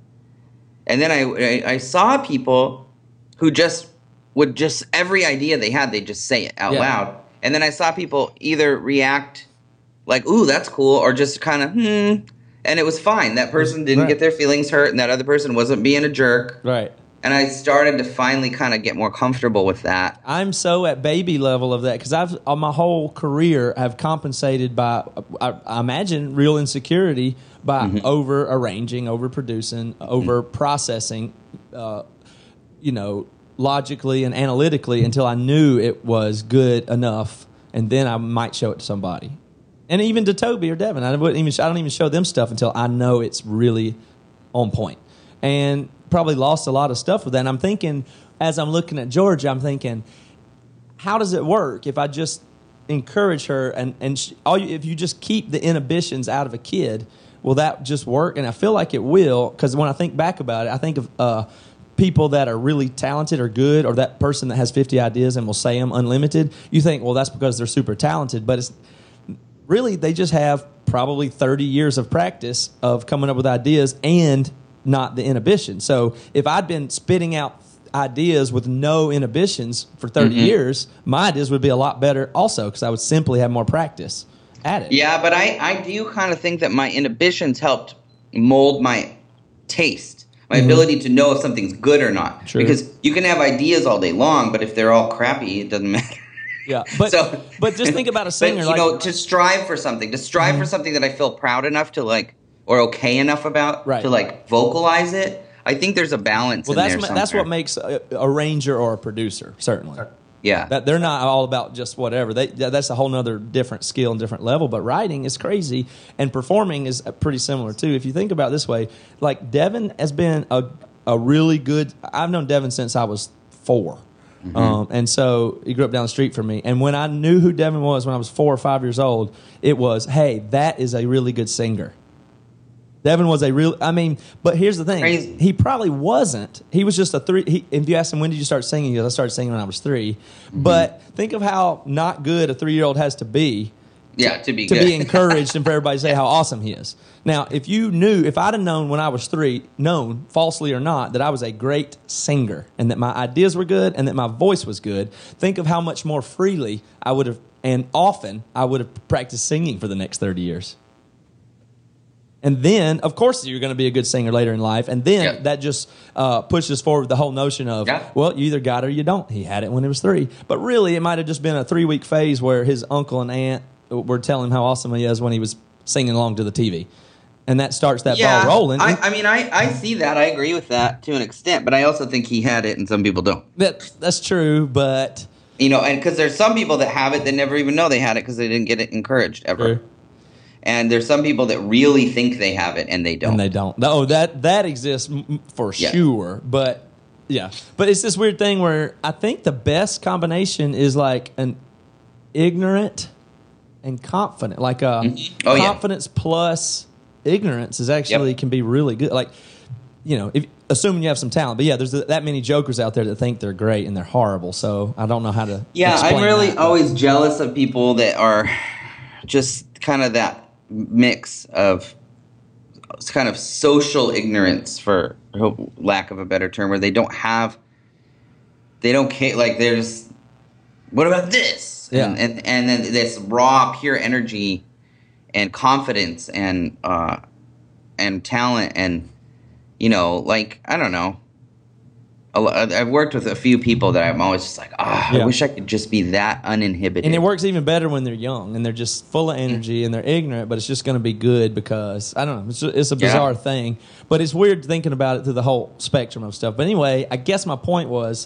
[SPEAKER 6] and then I, I I saw people who just would just every idea they had they just say it out
[SPEAKER 2] Yeah.
[SPEAKER 6] loud, and then I saw people either react like, ooh, that's cool, or just kind of, hmm. And it was fine. That person didn't
[SPEAKER 2] Right.
[SPEAKER 6] get their feelings hurt, and that other person wasn't being a jerk.
[SPEAKER 2] Right.
[SPEAKER 6] And I started to finally kind of get more comfortable with that.
[SPEAKER 2] I'm so at baby level of that because I've on my whole career I've compensated by I, I imagine real insecurity by
[SPEAKER 6] Mm-hmm.
[SPEAKER 2] over arranging, over producing, over processing, uh, you know, logically and analytically until I knew it was good enough, and then I might show it to somebody, and even to Toby or Devin. I wouldn't even I don't even show them stuff until I know it's really on point, and probably lost a lot of stuff with that. And I'm thinking, as I'm looking at Georgia, I'm thinking, how does it work if I just encourage her and and she, all you, if you just keep the inhibitions out of a kid, will that just work? And I feel like it will, because when I think back about it, I think of uh, people that are really talented or good, or that person that has fifty ideas and will say them unlimited. You think, well, that's because they're super talented, but it's really they just have probably thirty years of practice of coming up with ideas and not the inhibition. So if I'd been spitting out ideas with no inhibitions for thirty
[SPEAKER 6] Mm-hmm.
[SPEAKER 2] years, my ideas would be a lot better also because I would simply have more practice at it.
[SPEAKER 6] Yeah, but I, I do kind of think that my inhibitions helped mold my taste, my ability to know if something's good or not.
[SPEAKER 2] Sure.
[SPEAKER 6] Because you can have ideas all day long, but if they're all crappy, it doesn't matter.
[SPEAKER 2] Yeah, but
[SPEAKER 6] So-
[SPEAKER 2] but just think about a
[SPEAKER 6] But,
[SPEAKER 2] singer
[SPEAKER 6] you
[SPEAKER 2] like
[SPEAKER 6] know, to strive for something, to strive for something that I feel proud enough to like, or okay enough about
[SPEAKER 2] Right.
[SPEAKER 6] to like vocalize it. I think there's a balance
[SPEAKER 2] well,
[SPEAKER 6] in
[SPEAKER 2] that's
[SPEAKER 6] there
[SPEAKER 2] ma- that's what
[SPEAKER 6] somewhere.
[SPEAKER 2] makes a, a arranger or a producer certainly.
[SPEAKER 6] Yeah.
[SPEAKER 2] That they're not all about just whatever. They that's a whole nother different skill and different level. But writing is crazy, and performing is pretty similar too. If you think about it this way, like Devin has been a a really good. I've known Devin since I was four,
[SPEAKER 6] Mm-hmm.
[SPEAKER 2] um, and so he grew up down the street from me. And when I knew who Devin was when I was four or five years old, it was, hey, that is a really good singer. Devin was a real. I mean, but here's the thing:
[SPEAKER 6] Crazy.
[SPEAKER 2] he probably wasn't. He was just a three. He, if you ask him when did you start singing, he goes, I started singing when I was three.
[SPEAKER 6] Mm-hmm.
[SPEAKER 2] But think of how not good a three-year-old has to be
[SPEAKER 6] yeah, to be
[SPEAKER 2] to
[SPEAKER 6] good.
[SPEAKER 2] be encouraged and for everybody to say how awesome he is. Now, if you knew, if I'd have known when I was three, known falsely or not, that I was a great singer and that my ideas were good and that my voice was good, think of how much more freely I would have, and often I would have practiced singing for the next thirty years. And then, of course, you're going to be a good singer later in life. And then
[SPEAKER 6] Yeah.
[SPEAKER 2] that just uh, pushes forward the whole notion of,
[SPEAKER 6] Yeah.
[SPEAKER 2] well, you either got it or you don't. He had it when he was three. But really, it might have just been a three-week phase where his uncle and aunt were telling him how awesome he is when he was singing along to the T V. And that starts that
[SPEAKER 6] Yeah,
[SPEAKER 2] ball rolling.
[SPEAKER 6] I, I mean, I, I see that. I agree with that to an extent, but I also think he had it, and some people don't.
[SPEAKER 2] that, that's true, but...
[SPEAKER 6] You know, and because there's some people that have it that never even know they had it because they didn't get it encouraged ever.
[SPEAKER 2] True.
[SPEAKER 6] And there's some people that really think they have it and they don't.
[SPEAKER 2] And they don't. Oh, that that exists m- for
[SPEAKER 6] Yeah.
[SPEAKER 2] sure. But yeah, but it's this weird thing where I think the best combination is like an ignorant and confident, like a
[SPEAKER 6] Mhm. Oh, yeah.
[SPEAKER 2] confidence plus ignorance is actually
[SPEAKER 6] Yep.
[SPEAKER 2] can be really good. Like, you know, if assuming you have some talent, but yeah, there's that many jokers out there that think they're great and they're horrible. So I don't know how to.
[SPEAKER 6] Yeah, I'm
[SPEAKER 2] explain
[SPEAKER 6] really
[SPEAKER 2] that, but-
[SPEAKER 6] always jealous of people that are just kind of that mix of it's kind of social ignorance, for lack of a better term, where they don't have, they don't care, like they're just, what about this?
[SPEAKER 2] Yeah.
[SPEAKER 6] And, and, and then this raw, pure energy and confidence and, uh, and talent and, you know, like, I don't know. A lo- I've worked with a few people that I'm always just like, ah,
[SPEAKER 2] Yeah.
[SPEAKER 6] I wish I could just be that uninhibited.
[SPEAKER 2] And it works even better when they're young and they're just full of energy and they're ignorant, but it's just going to be good because, I don't know, it's, it's a
[SPEAKER 6] Yeah.
[SPEAKER 2] bizarre thing. But it's weird thinking about it through the whole spectrum of stuff. But anyway, I guess my point was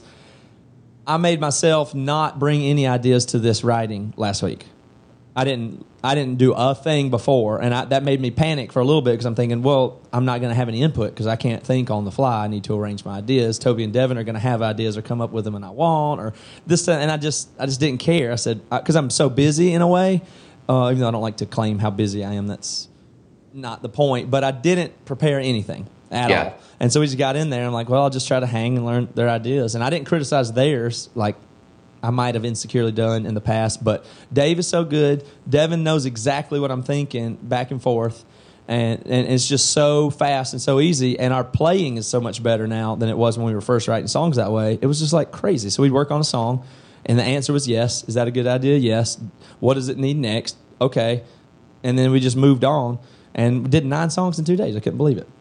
[SPEAKER 2] I made myself not bring any ideas to this writing last week. I didn't I didn't do a thing before, and I, that made me panic for a little bit because I'm thinking, well, I'm not going to have any input because I can't think on the fly. I need to arrange my ideas. Toby and Devin are going to have ideas or come up with them, and I won't, or this, and I just I just didn't care. I said because I'm so busy in a way, uh, even though I don't like to claim how busy I am. That's not the point. But I didn't prepare anything at
[SPEAKER 6] Yeah.
[SPEAKER 2] all, and so we just got in there. And I'm like, well, I'll just try to hang and learn their ideas, and I didn't criticize theirs like I might have insecurely done in the past, but Dave is so good. Devin knows exactly what I'm thinking back and forth, and, and it's just so fast and so easy, and our playing is so much better now than it was when we were first writing songs that way. It was just like crazy. So we'd work on a song, and the answer was yes. Is that a good idea? Yes. What does it need next? Okay. And then we just moved on and did nine songs in two days. I couldn't believe it.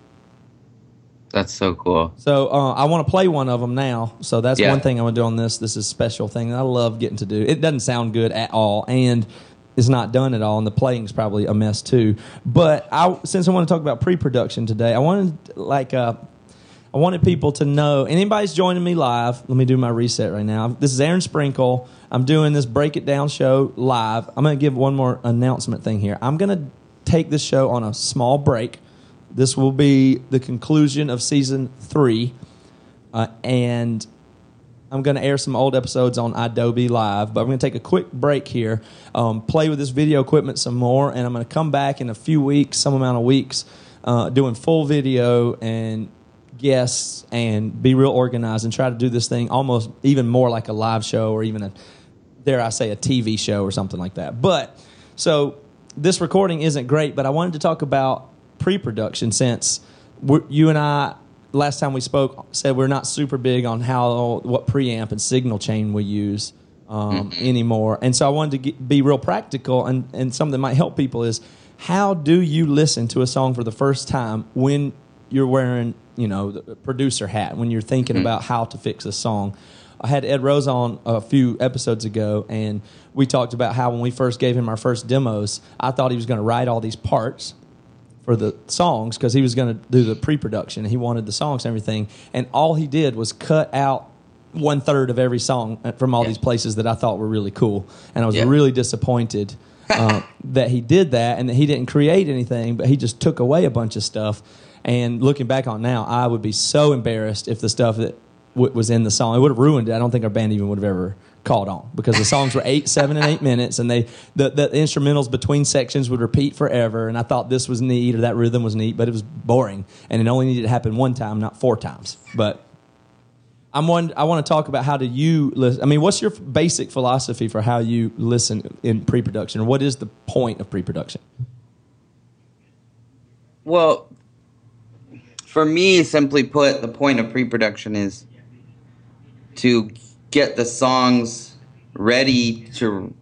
[SPEAKER 6] That's so cool.
[SPEAKER 2] So uh, I want to play one of them now. So that's
[SPEAKER 6] Yeah.
[SPEAKER 2] one thing I want to do on this. This is a special thing that I love getting to do. It doesn't sound good at all, and it's not done at all, and the playing's probably a mess too. But I, since I want to talk about pre-production today, I wanted like uh, I wanted people to know. Anybody's joining me live? Let me do my reset right now. This is Aaron Sprinkle. I'm doing this Break It Down show live. I'm going to give one more announcement thing here. I'm going to take this show on a small break. This will be the conclusion of season three, uh, and I'm going to air some old episodes on Adobe Live, but I'm going to take a quick break here, um, play with this video equipment some more, and I'm going to come back in a few weeks, some amount of weeks, uh, doing full video and guests and be real organized and try to do this thing almost even more like a live show or even a, dare I say, a T V show or something like that. But, so this recording isn't great, but I wanted to talk about pre-production since we're, you and I last time we spoke said we're not super big on how what preamp and signal chain we use um, mm-hmm. anymore, and so I wanted to get, be real practical, and, and something that might help people is how do you listen to a song for the first time when you're wearing, you know, the producer hat, when you're thinking mm-hmm. about how to fix a song. I had Ed Rose on a few episodes ago, and we talked about how when we first gave him our first demos, I thought he was going to write all these parts for the songs because he was going to do the pre-production. He wanted the songs and everything, and all he did was cut out one third of every song from all yeah. these places that I thought were really cool, and I was yeah. really disappointed uh, that he did that and that he didn't create anything, but he just took away a bunch of stuff. And looking back on it now, I would be so embarrassed if the stuff that w- was in the song, it would have ruined it. I don't think our band even would have ever caught on because the songs were eight, seven, and eight minutes, and they the, the instrumentals between sections would repeat forever. And I thought this was neat or that rhythm was neat, but it was boring, and it only needed to happen one time, not four times. But I'm one. I want to talk about how do you listen. I mean, what's your basic philosophy for how you listen in pre-production, or what is the point of pre-production?
[SPEAKER 6] Well, for me, simply put, the point of pre-production is to get the songs ready to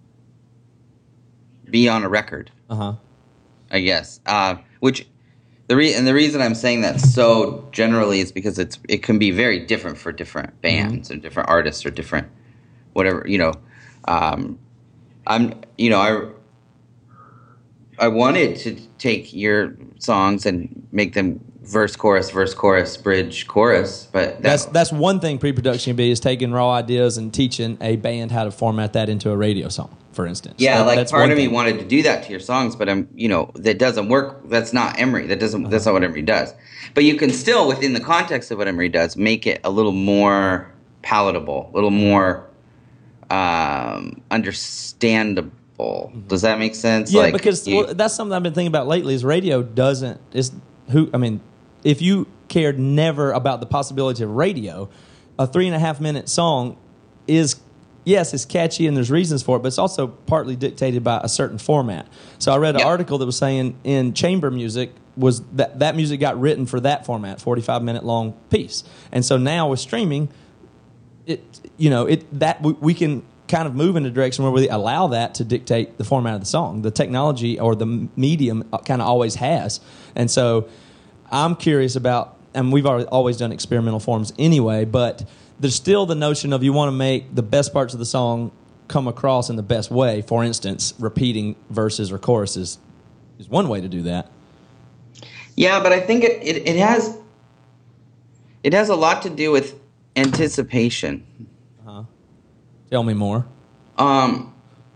[SPEAKER 6] be on a record.
[SPEAKER 2] Uh-huh.
[SPEAKER 6] I guess. Uh, which the re- and the reason I'm saying that so generally is because it's it can be very different for different bands mm-hmm. or different artists or different whatever, you know. Um, I'm you know, I I wanted to take your songs and make them verse, chorus, verse, chorus, bridge, chorus, but that,
[SPEAKER 2] That's that's one thing pre-production can be, is taking raw ideas and teaching a band how to format that into a radio song, for instance.
[SPEAKER 6] yeah,
[SPEAKER 2] That-
[SPEAKER 6] like
[SPEAKER 2] that's
[SPEAKER 6] part
[SPEAKER 2] one
[SPEAKER 6] of me
[SPEAKER 2] thing.
[SPEAKER 6] wanted to do that to your songs, but I'm, you know, that doesn't work. That's not Emery. That doesn't. That's not what Emery does. But you can still, within the context of what Emery does, make it a little more palatable, a little more um, understandable. Does that make sense?
[SPEAKER 2] Yeah,
[SPEAKER 6] like,
[SPEAKER 2] because
[SPEAKER 6] you-
[SPEAKER 2] well, that's something I've been thinking about lately. Is radio doesn't is who I mean, if you cared never about the possibility of radio, a three and a half minute song is yes, it's catchy and there's reasons for it, but it's also partly dictated by a certain format. So I read an
[SPEAKER 6] Yep.
[SPEAKER 2] article that was saying in chamber music was that that music got written for that format, forty-five minute long piece, and so now with streaming, it you know it that we, we can kind of move in a direction where we allow that to dictate the format of the song. The technology or the medium kind of always has, and so I'm curious about. And we've already, always done experimental forms anyway, but there's still the notion of you want to make the best parts of the song come across in the best way. For instance, repeating verses or choruses is one way to do that.
[SPEAKER 6] Yeah, but I think it, it, it has it has a lot to do with anticipation.
[SPEAKER 2] Tell me more.
[SPEAKER 6] Um,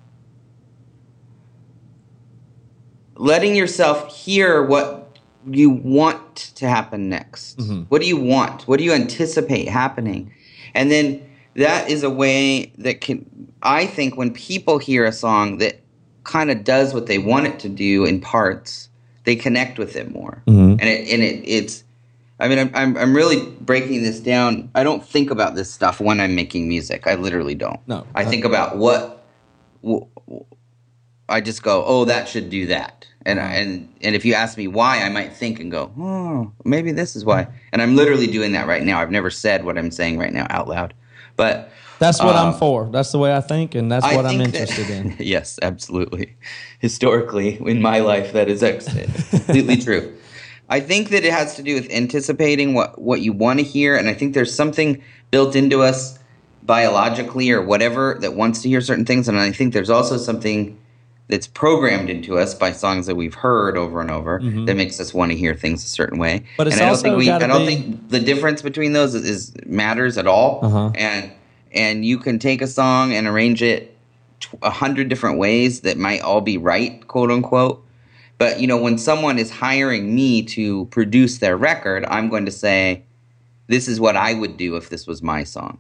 [SPEAKER 6] letting yourself hear what you want to happen next.
[SPEAKER 2] Mm-hmm.
[SPEAKER 6] What do you want? What do you anticipate happening? And then that is a way that can, I think, when people hear a song that kind of does what they want it to do in parts, they connect with it more.
[SPEAKER 2] Mm-hmm.
[SPEAKER 6] And it and it it's. I mean, I'm, I'm I'm really breaking this down. I don't think about this stuff when I'm making music. I literally don't.
[SPEAKER 2] No.
[SPEAKER 6] I think about what. W- w- I just go, oh, that should do that. And I, and and if you ask me why, I might think and go, oh, maybe this is why. And I'm literally doing that right now. I've never said what I'm saying right now out loud, but
[SPEAKER 2] That's what
[SPEAKER 6] um,
[SPEAKER 2] I'm for. That's the way I think, and that's
[SPEAKER 6] I
[SPEAKER 2] what I'm
[SPEAKER 6] think that-
[SPEAKER 2] interested in.
[SPEAKER 6] Yes, absolutely. Historically, in my life, that is ex- completely true. I think that it has to do with anticipating what, what you want to hear, and I think there's something built into us biologically or whatever that wants to hear certain things, and I think there's also something that's programmed into us by songs that we've heard over and over that makes us want to hear things a certain way.
[SPEAKER 2] But it's
[SPEAKER 6] and I don't
[SPEAKER 2] also
[SPEAKER 6] think we,
[SPEAKER 2] gotta
[SPEAKER 6] I don't
[SPEAKER 2] be-
[SPEAKER 6] think the difference between those is, is matters at all.
[SPEAKER 2] Uh-huh.
[SPEAKER 6] And and you can take a song and arrange it tw- a hundred different ways that might all be right, quote unquote. But you know, when someone is hiring me to produce their record, I'm going to say, "This is what I would do if this was my song.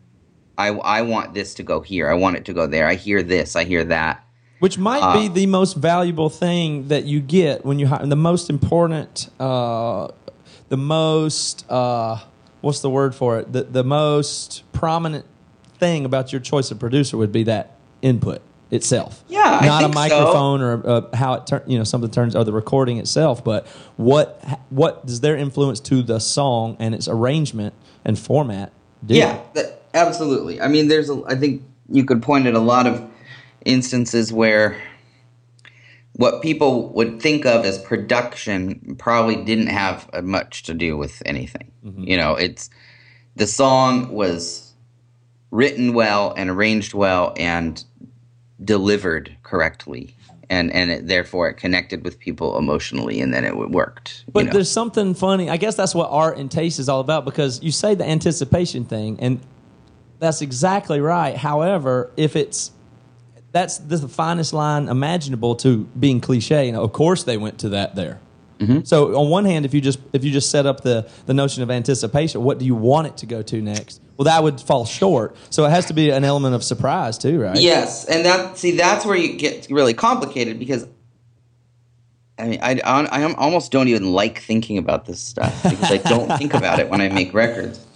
[SPEAKER 6] I I want this to go here. I want it to go there. I hear this. I hear that."
[SPEAKER 2] Which might
[SPEAKER 6] Uh,
[SPEAKER 2] be the most valuable thing that you get when you hire, the most important, uh, the most, uh, what's the word for it? The, the most prominent thing about your choice of producer would be that input itself.
[SPEAKER 6] Yeah, I
[SPEAKER 2] not
[SPEAKER 6] think
[SPEAKER 2] a
[SPEAKER 6] so.
[SPEAKER 2] microphone or uh, how it turn, you know, something turns, or the recording itself, but what what does their influence to the song and its arrangement and format do?
[SPEAKER 6] Yeah, that, absolutely. I mean, there's a, I think you could point at a lot of instances where what people would think of as production probably didn't have uh, much to do with anything.
[SPEAKER 2] Mm-hmm.
[SPEAKER 6] You know, it's the song was written well and arranged well and delivered correctly, and and it, therefore it connected with people emotionally, and then it worked. you
[SPEAKER 2] But
[SPEAKER 6] know?
[SPEAKER 2] there's something funny. I guess that's what art and taste is all about, because you say the anticipation thing, and that's exactly right. However, if it's that's the finest line imaginable to being cliche, and of course they went to that there.
[SPEAKER 6] Mm-hmm.
[SPEAKER 2] So on one hand, if you just if you just set up the the notion of anticipation, what do you want it to go to next? Well, that would fall short. So it has to be an element of surprise too, right?
[SPEAKER 6] Yes, and that see that's where you get really complicated, because I mean I, I I almost don't even like thinking about this stuff because I don't think about it when I make records.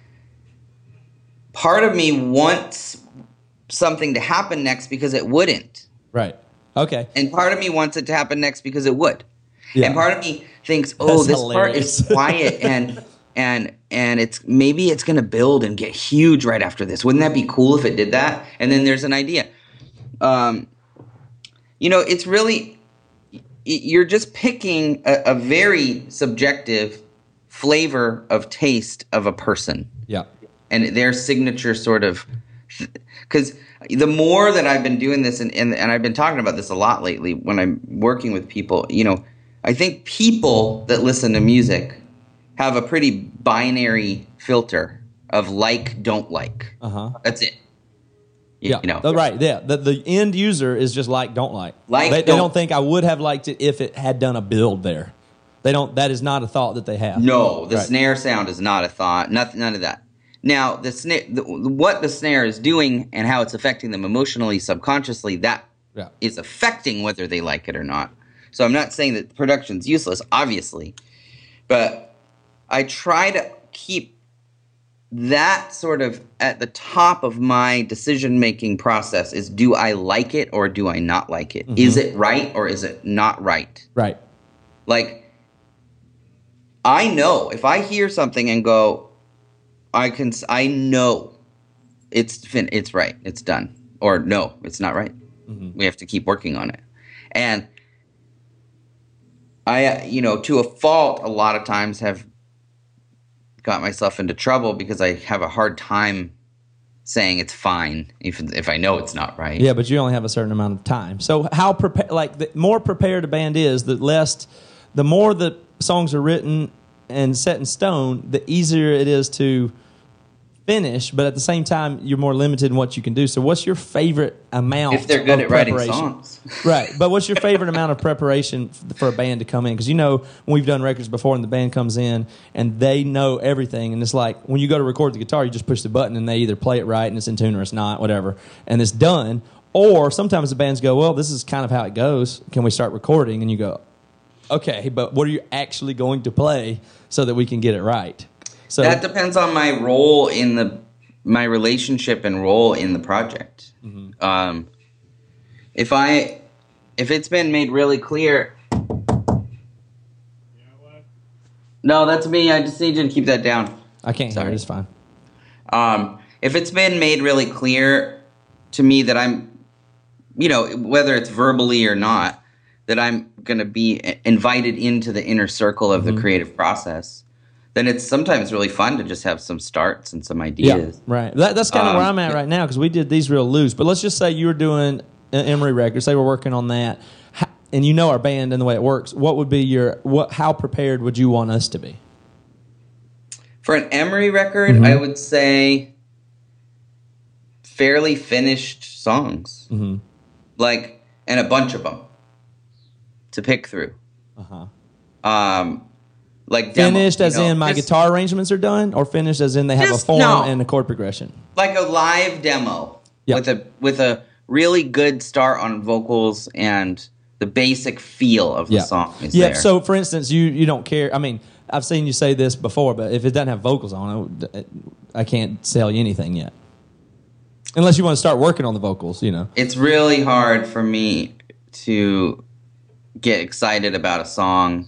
[SPEAKER 6] Part of me wants something to happen next because it wouldn't,
[SPEAKER 2] Right. Okay.
[SPEAKER 6] and part of me wants it to happen next because it would.
[SPEAKER 2] Yeah.
[SPEAKER 6] And part of me thinks, oh,
[SPEAKER 2] That's
[SPEAKER 6] this
[SPEAKER 2] hilarious.
[SPEAKER 6] part is quiet and and and it's maybe it's gonna build and get huge right after this. Wouldn't that be cool if it did that? And then there's an idea. Um, you know, it's really y- you're just picking a, a very subjective flavor of taste of a person
[SPEAKER 2] Yeah.
[SPEAKER 6] and their signature sort of, because the more that I've been doing this, and, and and I've been talking about this a lot lately when I'm working with people, you know, I think people that listen to music have a pretty binary filter of like, don't like.
[SPEAKER 2] Uh-huh.
[SPEAKER 6] That's it. You,
[SPEAKER 2] Yeah,
[SPEAKER 6] you know,
[SPEAKER 2] oh, right. Yeah, the, the end user is just like, don't like.
[SPEAKER 6] Like,
[SPEAKER 2] they, they
[SPEAKER 6] don't-
[SPEAKER 2] don't think I would have liked it if it had done a build there. They don't. That is not a thought that they have.
[SPEAKER 6] No, the
[SPEAKER 2] Right.
[SPEAKER 6] snare sound is not a thought. Nothing, none of that. Now, the snare, the, what the snare is doing and how it's affecting them emotionally, subconsciously, that
[SPEAKER 2] Yeah.
[SPEAKER 6] is affecting whether they like it or not. So I'm not saying that production's useless, obviously, but I try to keep that sort of at the top of my decision-making process is, do I like it or do I not like it? Is it right or is it not right?
[SPEAKER 2] Right.
[SPEAKER 6] Like, I know if I hear something and go, I can, I know it's fin- it's right, it's done, or no, it's not right.
[SPEAKER 2] Mm-hmm.
[SPEAKER 6] We have to keep working on it, and I, uh, you know, to a fault, a lot of times have got myself into trouble because I have a hard time saying it's fine if if I know it's not right.
[SPEAKER 2] Yeah, but you only have a certain amount of time. So how prepared? Like the more prepared a band is, the less, the more the songs are written and set in stone, the easier it is to finish. But at the same time, you're more limited in what you can do. So, what's your favorite amount?
[SPEAKER 6] If they're good
[SPEAKER 2] of
[SPEAKER 6] at writing
[SPEAKER 2] preparation?
[SPEAKER 6] songs.
[SPEAKER 2] Right, but what's your favorite amount of preparation f- for a band to come in? Because you know, when we've done records before and the band comes in and they know everything, and it's like when you go to record the guitar, you just push the button and they either play it right and it's in tune or it's not, whatever, and it's done. Or sometimes the bands go, well, this is kind of how it goes. Can we start recording? And you go, okay, but what are you actually going to play so that we can get it right? So
[SPEAKER 6] That depends on my role in the my relationship and role in the project.
[SPEAKER 2] Mm-hmm.
[SPEAKER 6] Um, if I if it's been made really clear. No, that's me. I just need you to keep that down.
[SPEAKER 2] I can't hear
[SPEAKER 6] Sorry.
[SPEAKER 2] it. It's fine.
[SPEAKER 6] Um, if it's been made really clear to me that I'm, you know, whether it's verbally or not, that I'm going to be invited into the inner circle of
[SPEAKER 2] Mm-hmm.
[SPEAKER 6] the creative process, then it's sometimes really fun to just have some starts and some
[SPEAKER 2] Yeah,
[SPEAKER 6] ideas.
[SPEAKER 2] right. That, that's kind of
[SPEAKER 6] Um,
[SPEAKER 2] where I'm at right now because we did these real loose. But let's just say you were doing an Emery record. Say we're working on that, H- and you know our band and the way it works. What would be your what? How prepared would you want us to be?
[SPEAKER 6] For an Emery record,
[SPEAKER 2] Mm-hmm.
[SPEAKER 6] I would say fairly finished songs,
[SPEAKER 2] Mm-hmm.
[SPEAKER 6] like, and a bunch of them to pick through.
[SPEAKER 2] Uh-huh.
[SPEAKER 6] Um, like demo,
[SPEAKER 2] Finished
[SPEAKER 6] you
[SPEAKER 2] as
[SPEAKER 6] know,
[SPEAKER 2] in my
[SPEAKER 6] just-
[SPEAKER 2] guitar arrangements are done, or finished as in they have
[SPEAKER 6] Just-
[SPEAKER 2] a form
[SPEAKER 6] no.
[SPEAKER 2] and a chord progression.
[SPEAKER 6] like a live demo
[SPEAKER 2] Yeah.
[SPEAKER 6] with a with a really good start on vocals and the basic feel of the
[SPEAKER 2] Yeah.
[SPEAKER 6] song is
[SPEAKER 2] yeah.
[SPEAKER 6] there.
[SPEAKER 2] So, for instance, you you don't care. I mean, I've seen you say this before, but if it doesn't have vocals on it, I can't sell you anything yet. Unless you want to start working on the vocals, you know.
[SPEAKER 6] it's really hard for me to get excited about a song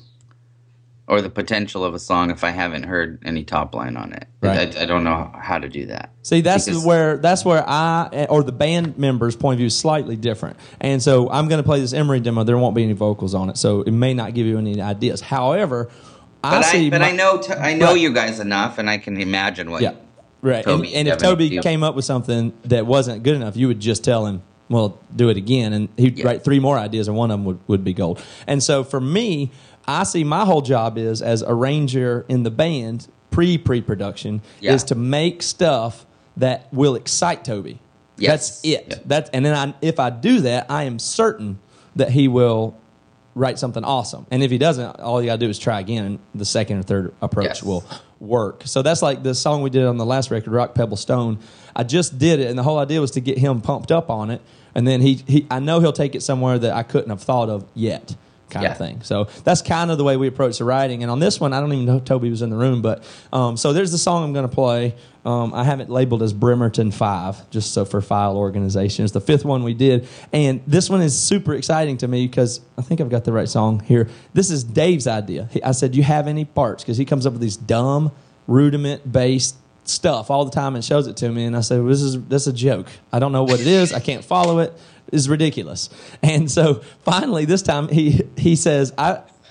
[SPEAKER 6] or the potential of a song if I haven't heard any top line on it.
[SPEAKER 2] Right.
[SPEAKER 6] I, I don't know how to do that.
[SPEAKER 2] See, that's
[SPEAKER 6] Because-
[SPEAKER 2] where that's where I or the band members' point of view is slightly different. And so I'm going to play this Emery demo. There won't be any vocals on it, so it may not give you any ideas. However, I
[SPEAKER 6] But I,
[SPEAKER 2] see.
[SPEAKER 6] but
[SPEAKER 2] my-
[SPEAKER 6] I know t- I know
[SPEAKER 2] Right.
[SPEAKER 6] you guys enough, and I can imagine what.
[SPEAKER 2] Yeah, right.
[SPEAKER 6] Toby,
[SPEAKER 2] and and if
[SPEAKER 6] Devin,
[SPEAKER 2] Toby
[SPEAKER 6] you-
[SPEAKER 2] came up with something that wasn't good enough, you would just tell him, "Well, do it again," and he'd
[SPEAKER 6] Yeah.
[SPEAKER 2] write three more ideas, and one of them would, would be gold. And so for me, I see my whole job is as arranger in the band, pre pre production,
[SPEAKER 6] Yeah.
[SPEAKER 2] is to make stuff that will excite Toby.
[SPEAKER 6] Yes.
[SPEAKER 2] That's it.
[SPEAKER 6] Yeah.
[SPEAKER 2] That's and then I, if I do that, I am certain that he will write something awesome. And if he doesn't, all you got to do is try again, and the second or third approach
[SPEAKER 6] Yes.
[SPEAKER 2] will work. So that's like the song we did on the last record, Rock Pebble Stone. I just did it, and the whole idea was to get him pumped up on it, and then he, he I know he'll take it somewhere that I couldn't have thought of yet. Kind
[SPEAKER 6] Yeah.
[SPEAKER 2] of thing. So that's kind of the way we approach the writing. And on this one, I don't even know if Toby was in the room, but um, so there's the song I'm going to play. Um, I have it labeled as Bremerton five, just so for file organization. It's the fifth one we did. And this one is super exciting to me because I think I've got the right song here. This is Dave's idea. He, I said, "You have any parts?" Because he comes up with these dumb, rudiment-based stuff all the time and shows it to me. And I said, well, this is this is a joke. I don't know what it is. I can't follow it. It's ridiculous. And so finally, this time he he says, I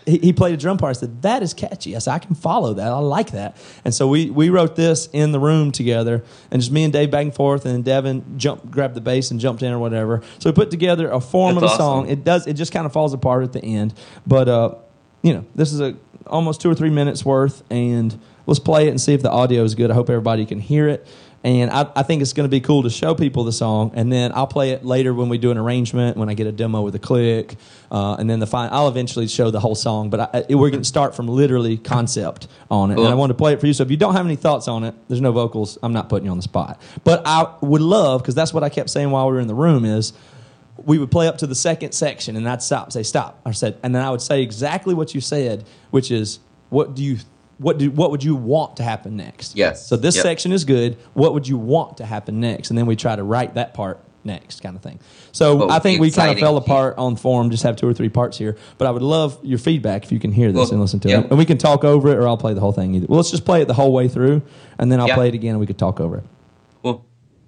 [SPEAKER 7] he, he played a drum part. I said, that is catchy. I said, I can follow that. I like that. And so we, we wrote this in the room together, and just me and Dave back and forth, and then Devin jumped, grabbed the bass and jumped in or whatever. So we put together a form
[SPEAKER 6] That's
[SPEAKER 7] of a
[SPEAKER 6] awesome.
[SPEAKER 7] song. It does. It just kind of falls apart at the end. But, uh, you know, this is a almost two or three minutes worth, and let's play it and see if the audio is good. I hope everybody can hear it. And I, I think it's going to be cool to show people the song, and then I'll play it later when we do an arrangement, when I get a demo with a click, uh, and then the fine, I'll eventually show the whole song. But I, I, we're going to start from literally concept on it,
[SPEAKER 6] Cool.
[SPEAKER 7] and I want to play it for you. So if you don't have any thoughts on it, there's no vocals. I'm not putting you on the spot. But I would love, because that's what I kept saying while we were in the room, is we would play up to the second section, and I'd stop, say stop. I said, and then I would say exactly what you said, which is, what do you What do what would you want to happen next?
[SPEAKER 6] Yes.
[SPEAKER 7] So this
[SPEAKER 6] Yep.
[SPEAKER 7] section is good. What would you want to happen next? And then we try to write that part next, kind of thing. So
[SPEAKER 6] Oh,
[SPEAKER 7] I think we kind of
[SPEAKER 6] exciting.
[SPEAKER 7] fell apart on form. Just have two or three parts here. But I would love your feedback if you can hear this
[SPEAKER 6] Cool.
[SPEAKER 7] and listen to
[SPEAKER 6] Yep.
[SPEAKER 7] it. And we can talk over it, or I'll play the whole thing either. Well, let's just play it the whole way through, and then I'll
[SPEAKER 6] Yeah.
[SPEAKER 7] play it again, and we could talk over it.
[SPEAKER 6] Cool.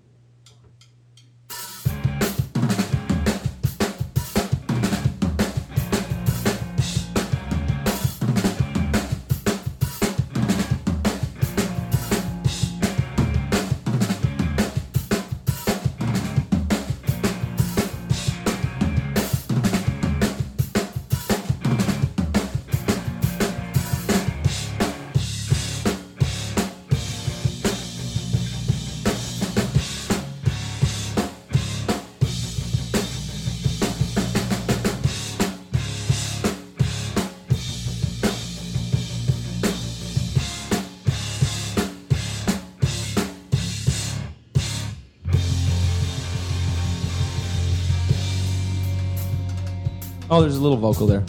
[SPEAKER 7] Oh, there's a little vocal there.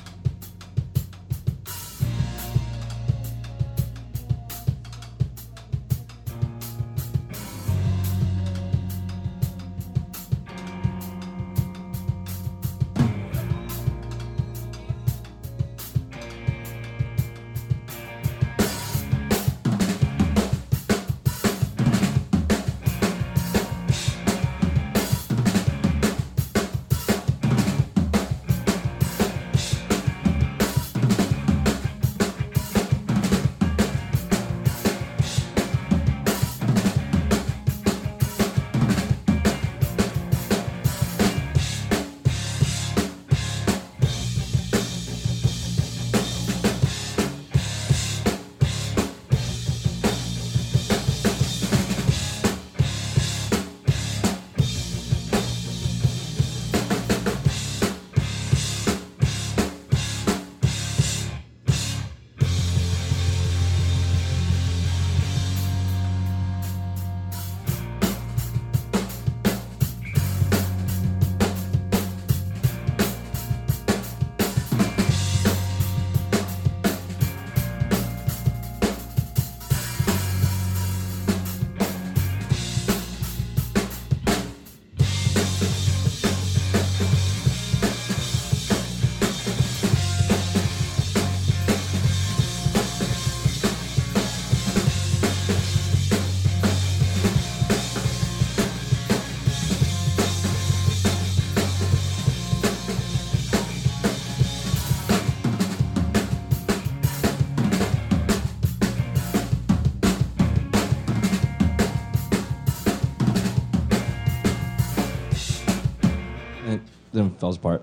[SPEAKER 7] It then falls apart.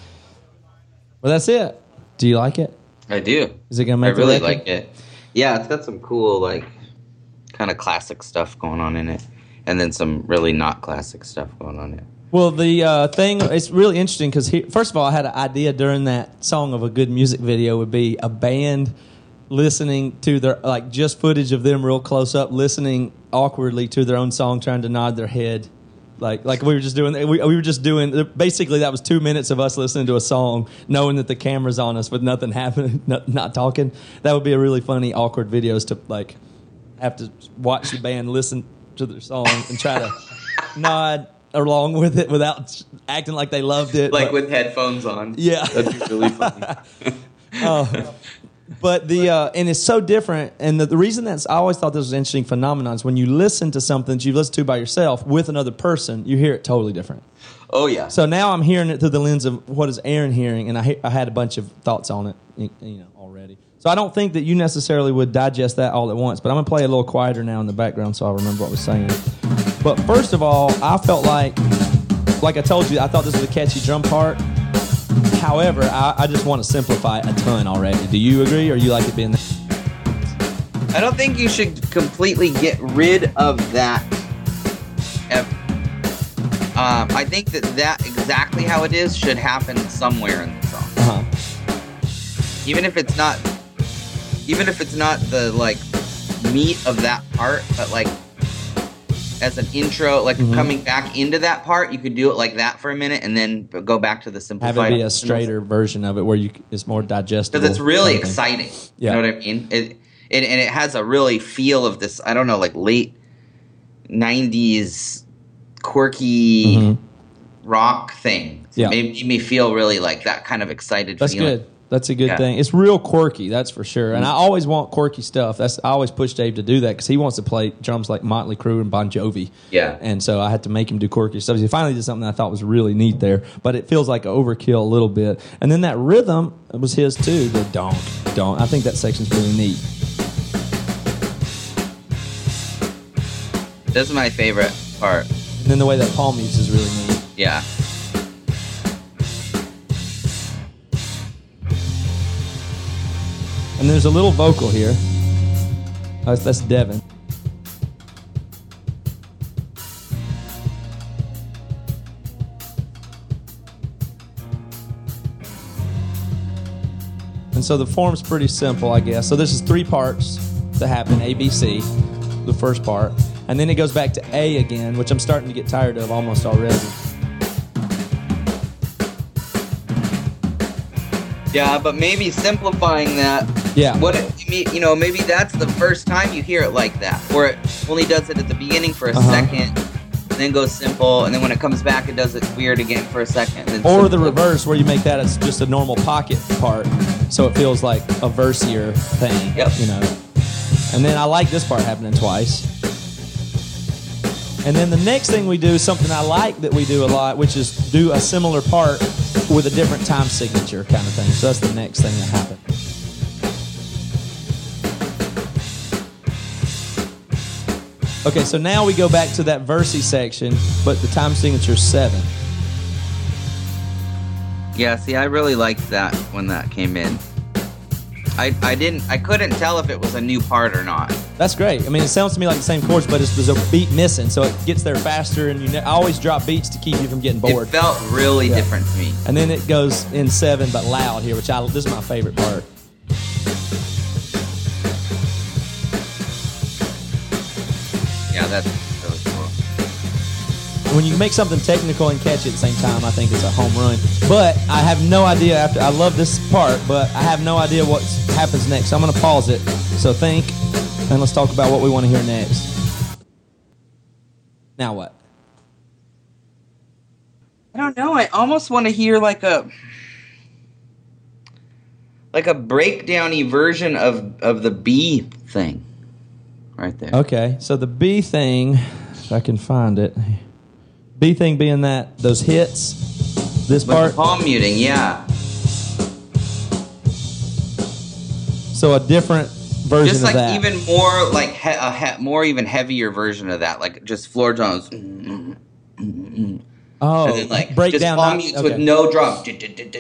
[SPEAKER 7] Well, that's it. Do you like it?
[SPEAKER 6] I do.
[SPEAKER 7] Is it gonna
[SPEAKER 6] I
[SPEAKER 7] make the
[SPEAKER 6] really
[SPEAKER 7] record?
[SPEAKER 6] like it. Yeah, it's got some cool, like, kind of classic stuff going on in it, and then some really not classic stuff going on in it.
[SPEAKER 7] Well, the uh, thing, it's really interesting because, first of all, I had an idea during that song of a good music video would be a band listening to their, like, just footage of them real close up, listening awkwardly to their own song, trying to nod their head. Like, like we were just doing, we, we were just doing, basically that was two minutes of us listening to a song, knowing that the camera's on us with nothing happening, not, not talking. That would be a really funny, awkward videos to, like, have to watch the band listen to their song and try to nod along with it without acting like they loved it.
[SPEAKER 6] Like
[SPEAKER 7] but,
[SPEAKER 6] with headphones on.
[SPEAKER 7] Yeah.
[SPEAKER 6] That'd be really funny.
[SPEAKER 7] uh, but the uh, and it's so different. And the, the reason that's I always thought this was an interesting phenomenon is when you listen to something that you listen to by yourself with another person, you hear it totally different.
[SPEAKER 6] Oh yeah.
[SPEAKER 7] So now I'm hearing it through the lens of what is Aaron hearing, and I he- I had a bunch of thoughts on it, you you know, already. So I don't think that you necessarily would digest that all at once, but I'm gonna play a little quieter now in the background so I remember what I was saying. But first of all, I felt like, like I told you, I thought this was a catchy drum part. However, I, I just want to simplify it a ton already. Do you agree, or you like it being?
[SPEAKER 6] I don't think you should completely get rid of that. ever. Um, I think that that exactly how it is should happen somewhere in the song.
[SPEAKER 7] Uh-huh.
[SPEAKER 6] Even if it's not, even if it's not the like meat of that part, but like as an intro, like
[SPEAKER 7] Mhm.
[SPEAKER 6] coming back into that part, you could do it like that for a minute and then go back to the simplified.
[SPEAKER 7] Have it be a straighter version of it where you it's more digestible.
[SPEAKER 6] Because it's really
[SPEAKER 7] kind of thing.
[SPEAKER 6] exciting.
[SPEAKER 7] Yeah.
[SPEAKER 6] You know what I mean? It, it and it has a really feel of this, I don't know, like late nineties quirky
[SPEAKER 7] Mhm.
[SPEAKER 6] rock thing.
[SPEAKER 7] Yeah.
[SPEAKER 6] It made me feel really like that kind of excited
[SPEAKER 7] That's
[SPEAKER 6] feeling.
[SPEAKER 7] good. That's a good
[SPEAKER 6] Yeah.
[SPEAKER 7] thing. It's real quirky, that's for sure. And I always want quirky stuff. That's I always push Dave to do that because he wants to play drums like Motley Crue and Bon Jovi.
[SPEAKER 6] Yeah.
[SPEAKER 7] And so I had to make him do quirky stuff. He finally did something that I thought was really neat there, but it feels like overkill a little bit. And then that rhythm was his too. The donk, donk. I think that section's really neat.
[SPEAKER 6] This is my favorite part.
[SPEAKER 7] And then the way that palm mutes is really neat.
[SPEAKER 6] Yeah.
[SPEAKER 7] And there's a little vocal here. That's, that's Devin. And so the form's pretty simple, I guess. So this is three parts that happen, A, B, C, the first part. And then it goes back to A again, which I'm starting to get tired of almost already.
[SPEAKER 6] Yeah, but maybe simplifying that.
[SPEAKER 7] Yeah.
[SPEAKER 6] What it, you know, maybe that's the first time you hear it like that, where it only does it at the beginning for a
[SPEAKER 7] Uh-huh.
[SPEAKER 6] second, and then goes simple, and then when it comes back, it does it weird again for a second. And then
[SPEAKER 7] Or the
[SPEAKER 6] simple.
[SPEAKER 7] reverse, where you make that as just a normal pocket part, so it feels like a versier thing.
[SPEAKER 6] Yep.
[SPEAKER 7] You know. And then I like this part happening twice. And then the next thing we do is something I like that we do a lot, which is do a similar part with a different time signature kind of thing. So that's the next thing that happens. Okay, so now we go back to that versy section, but the time signature is seven.
[SPEAKER 6] Yeah, see, I really liked that when that came in. I, I didn't, I couldn't tell if it was a new part or not.
[SPEAKER 7] That's great. I mean, it sounds to me like the same chords, but it's, there's a beat missing, so it gets there faster. And you ne- I always drop beats to keep you from getting bored.
[SPEAKER 6] It felt really
[SPEAKER 7] Yeah.
[SPEAKER 6] different to me.
[SPEAKER 7] And then it goes in seven, but loud here, which I this is my favorite part.
[SPEAKER 6] Yeah, that's really cool.
[SPEAKER 7] When you make something technical and catchy at the same time, I think it's a home run. But I have no idea after I love this part, but I have no idea what happens next. So I'm going to pause it. So think, and let's talk about what we want to hear next. Now what?
[SPEAKER 6] I don't know. I almost want to hear like a like a breakdowny version of of the B thing, right there.
[SPEAKER 7] Okay, so the B thing, if I can find it. B thing being that those hits, this
[SPEAKER 6] But
[SPEAKER 7] part.
[SPEAKER 6] palm muting, yeah.
[SPEAKER 7] So a different version
[SPEAKER 6] Just like
[SPEAKER 7] of that.
[SPEAKER 6] even more like he- a he- more even heavier version of that, like just floor tones.
[SPEAKER 7] oh,
[SPEAKER 6] and then like
[SPEAKER 7] break
[SPEAKER 6] just
[SPEAKER 7] down.
[SPEAKER 6] palm
[SPEAKER 7] not-
[SPEAKER 6] mutes
[SPEAKER 7] okay.
[SPEAKER 6] with no drum.
[SPEAKER 7] Oh,
[SPEAKER 6] You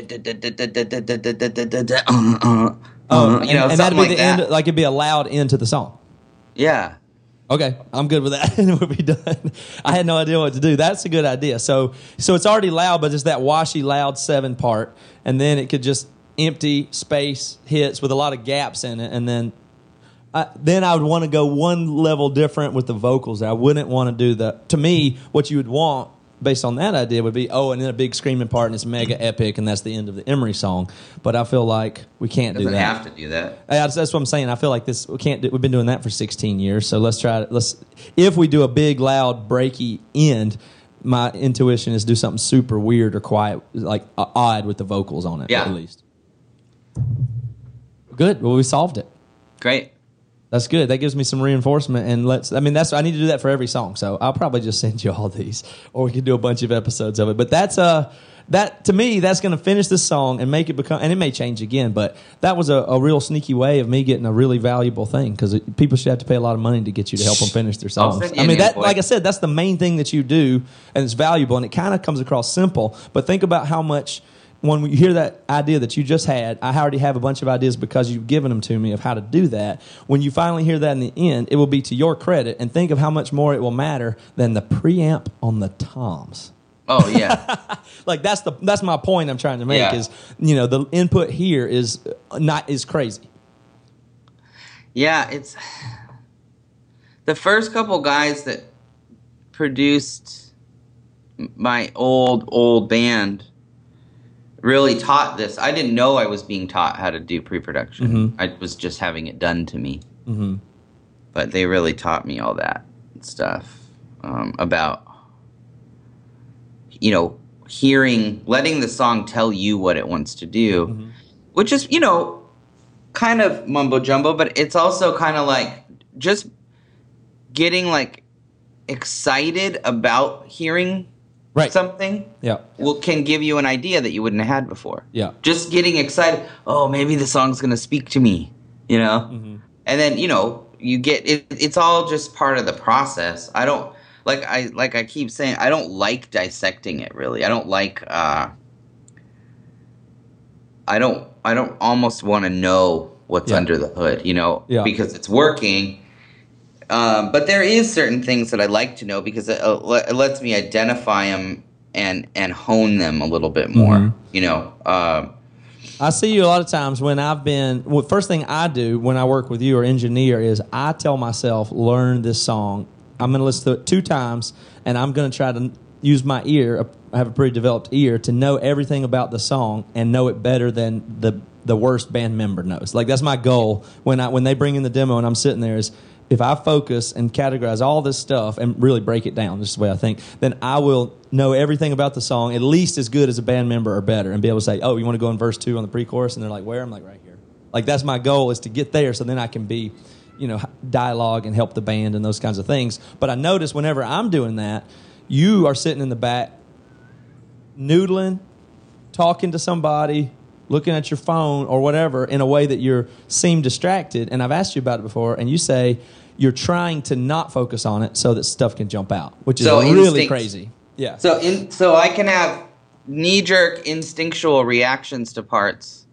[SPEAKER 7] and,
[SPEAKER 6] know,
[SPEAKER 7] and that'd
[SPEAKER 6] something
[SPEAKER 7] be
[SPEAKER 6] like
[SPEAKER 7] the
[SPEAKER 6] that.
[SPEAKER 7] end. Like it'd be a loud end to the song.
[SPEAKER 6] Yeah.
[SPEAKER 7] Okay, I'm good with that, and we'll be done. I had no idea what to do. That's a good idea. So, so it's already loud, but it's that washy, loud seven part, and then it could just empty space hits with a lot of gaps in it, and then, I, then I would want to go one level different with the vocals. I wouldn't want to do the. To me, what you would want based on that idea would be, oh, and then a big screaming part, and it's mega epic, and that's the end of the Emery song. But I feel like we can't do
[SPEAKER 6] Doesn't
[SPEAKER 7] that.
[SPEAKER 6] have to do that.
[SPEAKER 7] Yeah, that's, that's what I'm saying. I feel like this we can't. Do, we've been doing that for sixteen years, so let's try. it. Let's if we do a big, loud, breaky end. My intuition is do something super weird or quiet, like uh, odd with the vocals on it.
[SPEAKER 6] Yeah.
[SPEAKER 7] At least. Good. Well, we solved it.
[SPEAKER 6] Great.
[SPEAKER 7] That's good. That gives me some reinforcement, and let's. I mean, that's. I need to do that for every song. So I'll probably just send you all these, or we could do a bunch of episodes of it. But that's uh that to me, that's going to finish this song and make it become. And it may change again, but that was a, a real sneaky way of me getting a really valuable thing, because people should have to pay a lot of money to get you to help them finish their
[SPEAKER 6] I'll
[SPEAKER 7] songs.
[SPEAKER 6] send you
[SPEAKER 7] I mean,
[SPEAKER 6] an
[SPEAKER 7] that
[SPEAKER 6] invoice.
[SPEAKER 7] like I said, that's the main thing that you do, and it's valuable, and it kind of comes across simple. But think about how much. When you hear that idea that you just had, I already have a bunch of ideas because you've given them to me of how to do that. When you finally hear that in the end, it will be to your credit, and think of how much more it will matter than the preamp on the toms.
[SPEAKER 6] Oh yeah.
[SPEAKER 7] Like that's the that's my point I'm trying to make
[SPEAKER 6] Yeah.
[SPEAKER 7] is, you know, the input here is not is crazy.
[SPEAKER 6] Yeah, it's the first couple guys that produced my old old band really taught this. I didn't know I was being taught how to do pre-production.
[SPEAKER 7] Mm-hmm.
[SPEAKER 6] I was just having it done to me.
[SPEAKER 7] Mm-hmm.
[SPEAKER 6] But they really taught me all that stuff um, about, you know, hearing, letting the song tell you what it wants to do,
[SPEAKER 7] Mm-hmm.
[SPEAKER 6] which is, you know, kind of mumbo jumbo, but it's also kind of like just getting like excited about hearing
[SPEAKER 7] Right.
[SPEAKER 6] something.
[SPEAKER 7] Yeah.
[SPEAKER 6] Will can give you an idea that you wouldn't have had before.
[SPEAKER 7] Yeah.
[SPEAKER 6] Just getting excited. Oh, maybe the song's gonna speak to me. You know.
[SPEAKER 7] Mm-hmm.
[SPEAKER 6] And then you know you get it. It's all just part of the process. I don't like I like I keep saying I don't like dissecting it really. I don't like. Uh, I don't. I don't almost want to know what's
[SPEAKER 7] Yeah.
[SPEAKER 6] under the hood. You know.
[SPEAKER 7] Yeah.
[SPEAKER 6] Because it's working. Um, but there is certain things that I like to know because it, uh, le- it lets me identify them and and hone them a little bit more.
[SPEAKER 7] Mhm.
[SPEAKER 6] You know, um,
[SPEAKER 7] I see you a lot of times when I've been. Well, first thing I do when I work with you or engineer is I tell myself, learn this song. I'm going to listen to it two times, and I'm going to try to use my ear. I have a pretty developed ear to know everything about the song and know it better than the the worst band member knows. Like that's my goal when I when they bring in the demo and I'm sitting there is. If I focus and categorize all this stuff and really break it down, this is the way I think, then I will know everything about the song at least as good as a band member or better and be able to say, oh, you want to go in verse two on the pre-chorus? And they're like, where? I'm like, right here. Like, that's my goal is to get there so then I can be, you know, dialogue and help the band and those kinds of things. But I notice whenever I'm doing that, you are sitting in the back noodling, talking to somebody, looking at your phone or whatever in a way that you seem distracted. And I've asked you about it before, and you say you're trying to not focus on it so that stuff can jump out, which is
[SPEAKER 6] So
[SPEAKER 7] really
[SPEAKER 6] instinct.
[SPEAKER 7] crazy. Yeah.
[SPEAKER 6] so in so I can have knee-jerk instinctual reactions to parts.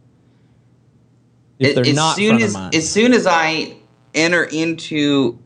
[SPEAKER 7] if they're
[SPEAKER 6] as
[SPEAKER 7] not
[SPEAKER 6] soon
[SPEAKER 7] front
[SPEAKER 6] as
[SPEAKER 7] of mind.
[SPEAKER 6] as soon as I enter into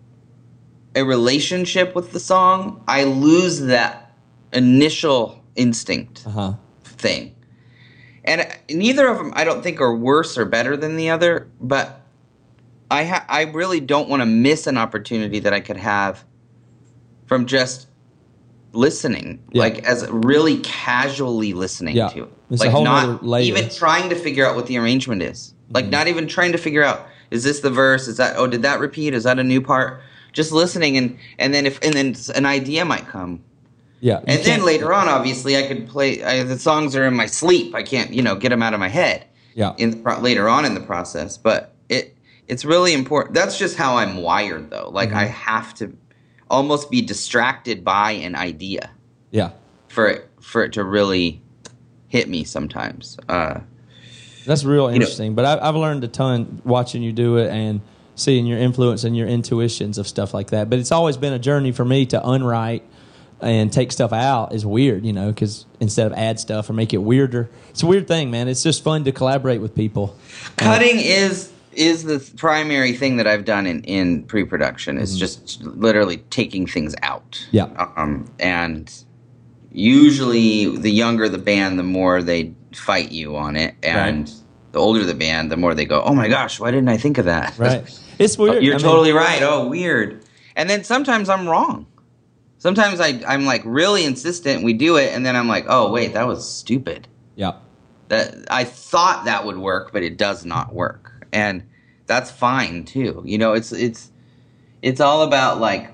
[SPEAKER 6] a relationship with the song, I lose that initial instinct
[SPEAKER 7] Uh-huh.
[SPEAKER 6] thing. And neither of them, I don't think, are worse or better than the other. But I ha- I really don't want to miss an opportunity that I could have from just listening,
[SPEAKER 7] Yeah.
[SPEAKER 6] like as really casually listening
[SPEAKER 7] Yeah.
[SPEAKER 6] to it,
[SPEAKER 7] It's a
[SPEAKER 6] like
[SPEAKER 7] whole
[SPEAKER 6] not
[SPEAKER 7] nother layer.
[SPEAKER 6] even trying to figure out what the arrangement is, like
[SPEAKER 7] Mm-hmm.
[SPEAKER 6] not even trying to figure out is this the verse? Is that oh did that repeat? Is that a new part? Just listening and and then if and then an idea might come.
[SPEAKER 7] Yeah. you
[SPEAKER 6] And then
[SPEAKER 7] can't-
[SPEAKER 6] later on, obviously, I could play. I, the songs are in my sleep. I can't, you know, get them out of my head.
[SPEAKER 7] Yeah.
[SPEAKER 6] In the pro- later on in the process, but it it's really important. That's just how I'm wired, though. Like
[SPEAKER 7] Mm-hmm.
[SPEAKER 6] I have to almost be distracted by an idea
[SPEAKER 7] Yeah.
[SPEAKER 6] for it for it to really hit me sometimes. Uh,
[SPEAKER 7] That's real
[SPEAKER 6] know-
[SPEAKER 7] interesting. But I, I've learned a ton watching you do it and seeing your influence and your intuitions of stuff like that. But it's always been a journey for me to unwrite and take stuff out is weird, you know, because instead of add stuff or make it weirder. It's a weird thing, man. It's just fun to collaborate with people.
[SPEAKER 6] Cutting is is the primary thing that I've done in, in pre-production. Is just literally taking things out.
[SPEAKER 7] Yeah.
[SPEAKER 6] Um, and usually, the younger the band, the more they fight you on it, and
[SPEAKER 7] Right.
[SPEAKER 6] the older the band, the more they go, "Oh my gosh, why didn't I think of that?"
[SPEAKER 7] Right. It's weird.
[SPEAKER 6] You're
[SPEAKER 7] I mean,
[SPEAKER 6] totally right. Oh, weird. And then sometimes I'm wrong. Sometimes I, I'm like really insistent. We do it, and then I'm like, "Oh, wait, that was stupid."
[SPEAKER 7] Yeah.
[SPEAKER 6] That I thought that would work, but it does not work, and that's fine too. You know, it's it's it's all about like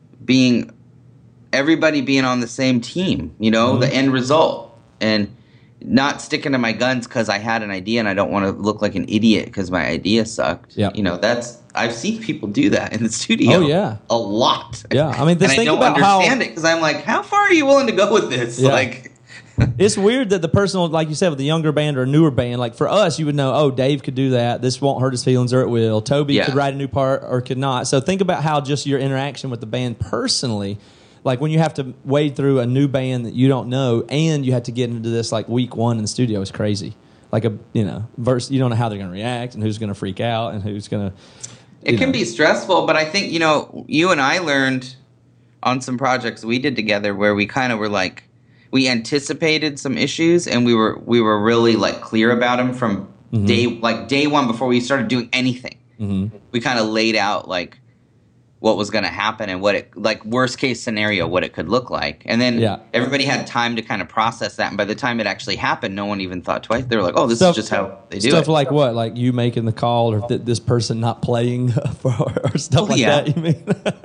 [SPEAKER 6] being everybody being on the same team. You know, the end result, and not sticking to my guns because I had an idea and I don't want to look like an idiot because my idea sucked.
[SPEAKER 7] Yep.
[SPEAKER 6] You know, that's I've seen people do that in the studio.
[SPEAKER 7] Oh, yeah.
[SPEAKER 6] A lot.
[SPEAKER 7] Yeah, I mean, just
[SPEAKER 6] and I
[SPEAKER 7] think
[SPEAKER 6] don't
[SPEAKER 7] about how-
[SPEAKER 6] understand it because I'm like, how far are you willing to go with this?
[SPEAKER 7] Yeah.
[SPEAKER 6] Like,
[SPEAKER 7] It's weird that the person, like you said, with the younger band or a newer band, like for us, you would know, oh, Dave could do that. This won't hurt his feelings or it will. Toby
[SPEAKER 6] Yeah.
[SPEAKER 7] could write a new part or could not. So think about how just your interaction with the band personally, like when you have to wade through a new band that you don't know and you have to get into this like week one in the studio is crazy. Like a, you know, verse, you don't know how they're going to react and who's going to freak out and who's going to.
[SPEAKER 6] it can
[SPEAKER 7] know.
[SPEAKER 6] be stressful, but I think, you know, you and I learned on some projects we did together where we kind of were like, we anticipated some issues and we were we were really like clear about them from
[SPEAKER 7] Mm-hmm.
[SPEAKER 6] day like day one before we started doing anything.
[SPEAKER 7] Mm-hmm.
[SPEAKER 6] We kind of laid out like what was going to happen and what it like worst case scenario what it could look like, and then
[SPEAKER 7] Yeah.
[SPEAKER 6] everybody had time to kind of process that. And by the time it actually happened, no one even thought twice. They were like, "Oh, this
[SPEAKER 7] Stuff-
[SPEAKER 6] is just how they do
[SPEAKER 7] Stuff
[SPEAKER 6] it."
[SPEAKER 7] like what? Like you making the call or th- this person not playing for, or stuff
[SPEAKER 6] Oh,
[SPEAKER 7] like
[SPEAKER 6] yeah.
[SPEAKER 7] that, you mean?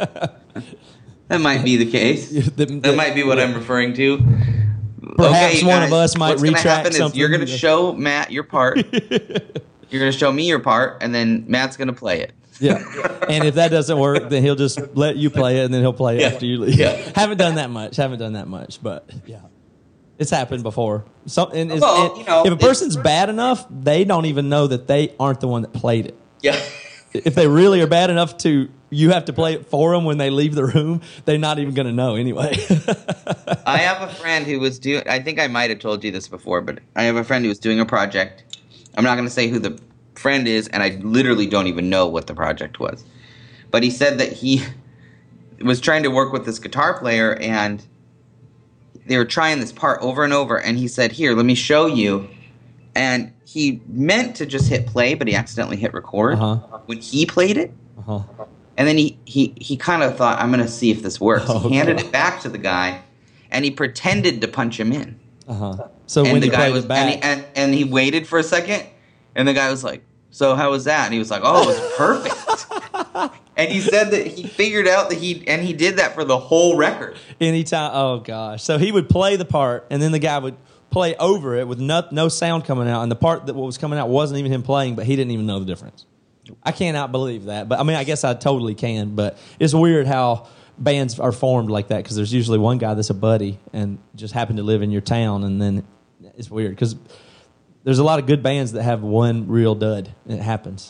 [SPEAKER 6] That might be the case.
[SPEAKER 7] The-
[SPEAKER 6] that
[SPEAKER 7] the-
[SPEAKER 6] might be what I'm referring to.
[SPEAKER 7] Perhaps
[SPEAKER 6] Okay,
[SPEAKER 7] one
[SPEAKER 6] guys,
[SPEAKER 7] of us might
[SPEAKER 6] what's gonna
[SPEAKER 7] retract
[SPEAKER 6] happen is
[SPEAKER 7] something.
[SPEAKER 6] you're going to show Matt your part. You're going to show me your part, and then Matt's going to play it.
[SPEAKER 7] Yeah. And if that doesn't work, then he'll just let you play it and then he'll play it
[SPEAKER 6] Yeah.
[SPEAKER 7] after you leave.
[SPEAKER 6] Yeah.
[SPEAKER 7] Haven't done that much. Haven't done that much, but yeah. It's happened before. So, and it's,
[SPEAKER 6] Well,
[SPEAKER 7] and
[SPEAKER 6] you know,
[SPEAKER 7] if a
[SPEAKER 6] it's-
[SPEAKER 7] person's bad enough, they don't even know that they aren't the one that played it.
[SPEAKER 6] Yeah.
[SPEAKER 7] If they really are bad enough to, you have to play it for them when they leave the room, they're not even going to know anyway.
[SPEAKER 6] I have a friend who was doing, I think I might have told you this before, but I have a friend who was doing a project. I'm not going to say who the friend is, and I literally don't even know what the project was. But he said that he was trying to work with this guitar player, and they were trying this part over and over, and he said, "Here, let me show you." And he meant to just hit play, but he accidentally hit record
[SPEAKER 7] Uh-huh.
[SPEAKER 6] when he played it.
[SPEAKER 7] Uh-huh.
[SPEAKER 6] And then he, he, he kind of thought, I'm going to see if this works.
[SPEAKER 7] Oh,
[SPEAKER 6] he handed
[SPEAKER 7] God.
[SPEAKER 6] it back to the guy, and he pretended to punch him in.
[SPEAKER 7] Uh-huh. So
[SPEAKER 6] and
[SPEAKER 7] when
[SPEAKER 6] the
[SPEAKER 7] he
[SPEAKER 6] guy
[SPEAKER 7] played
[SPEAKER 6] was,
[SPEAKER 7] it back,
[SPEAKER 6] and, he, and, and he waited for a second, and the guy was like, "So how was that?" And he was like, "Oh, it was perfect." And he said that he figured out that he, and he did that for the whole record.
[SPEAKER 7] anytime, oh gosh. So he would play the part, and then the guy would play over it with no, no sound coming out, and the part that was coming out wasn't even him playing, but he didn't even know the difference. I cannot believe that, but I mean, I guess I totally can. But it's weird how bands are formed like that because there's usually one guy that's a buddy and just happened to live in your town, and then it's weird because there's a lot of good bands that have one real dud. And it happens.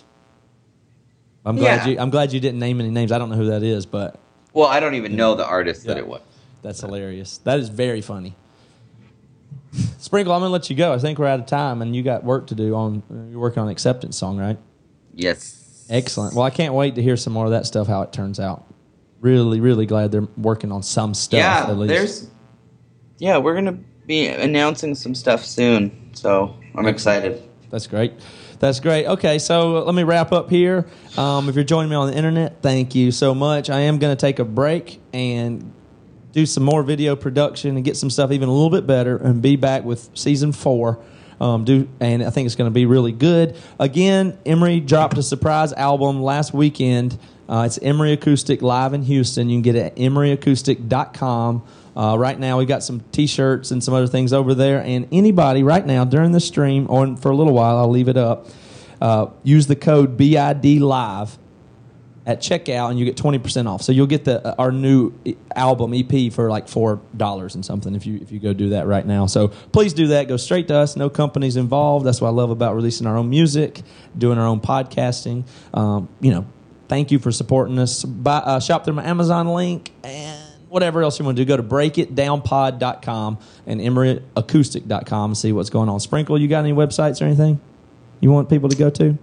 [SPEAKER 7] I'm glad
[SPEAKER 6] Yeah.
[SPEAKER 7] you. I'm glad you didn't name any names. I don't know who that is, but
[SPEAKER 6] Well, I don't even know the artist that
[SPEAKER 7] Yeah.
[SPEAKER 6] it was.
[SPEAKER 7] that's hilarious. That is very funny. Sprinkle, I'm gonna let you go. I think we're out of time, and you got work to do on. You're working on an acceptance song, right?
[SPEAKER 6] Yes.
[SPEAKER 7] Excellent. Well, I can't wait to hear some more of that stuff. How it turns out. Really, really glad they're working on some stuff.
[SPEAKER 6] Yeah,
[SPEAKER 7] at least.
[SPEAKER 6] there's. Yeah, we're gonna be announcing some stuff soon, so I'm excited.
[SPEAKER 7] That's great. That's great. Okay, so let me wrap up here. Um, if you're joining me on the internet, thank you so much. I am going to take a break and do some more video production and get some stuff even a little bit better and be back with season four. Um, do and I think it's going to be really good. Again, Emery dropped a surprise album last weekend. Uh, it's Emery Acoustic live in Houston. You can get it at emery acoustic dot com. Uh, right now, we've got some T-shirts and some other things over there. And anybody right now during the stream, or for a little while, I'll leave it up, uh, use the code B I D Live at checkout, and you get twenty percent off. So you'll get the uh, our new album E P for like four dollars and something if you if you go do that right now. So please do that. Go straight to us. No companies involved. That's what I love about releasing our own music, doing our own podcasting. Um, you know, thank you for supporting us. Buy, uh, shop through my Amazon link and whatever else you want to do. Go to break it down pod dot com and emery acoustic dot com and see what's going on. Sprinkle, you got any websites or anything you want people to go to?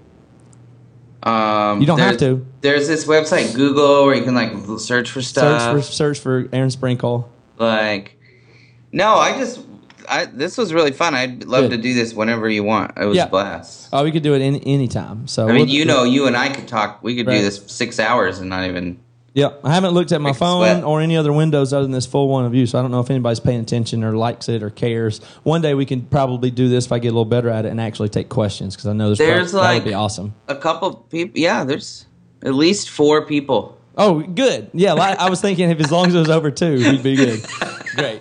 [SPEAKER 6] Um,
[SPEAKER 7] You don't have
[SPEAKER 6] there's-
[SPEAKER 7] to.
[SPEAKER 6] There's this website Google where you can like search for stuff.
[SPEAKER 7] Search for search for Aaron Sprinkle.
[SPEAKER 6] Like, no, I just, I this was really fun. I'd love
[SPEAKER 7] Good.
[SPEAKER 6] to do this whenever you want. It was
[SPEAKER 7] Yeah.
[SPEAKER 6] a blast.
[SPEAKER 7] Oh, we could do it any anytime. So
[SPEAKER 6] I mean,
[SPEAKER 7] we'll-
[SPEAKER 6] you know, you and I could talk. We could
[SPEAKER 7] Right.
[SPEAKER 6] do this six hours and not even.
[SPEAKER 7] Yeah, I haven't looked at my
[SPEAKER 6] Make it
[SPEAKER 7] phone
[SPEAKER 6] sweat.
[SPEAKER 7] or any other windows other than this full one of you, so I don't know if anybody's paying attention or likes it or cares. One day we can probably do this if I get a little better at it and actually take questions because I know there's,
[SPEAKER 6] There's
[SPEAKER 7] prob- that
[SPEAKER 6] like
[SPEAKER 7] would be awesome.
[SPEAKER 6] a couple people. Yeah, there's at least four people.
[SPEAKER 7] Oh, good. Yeah, li- I was thinking if as long as it was over two, we'd be good. Great.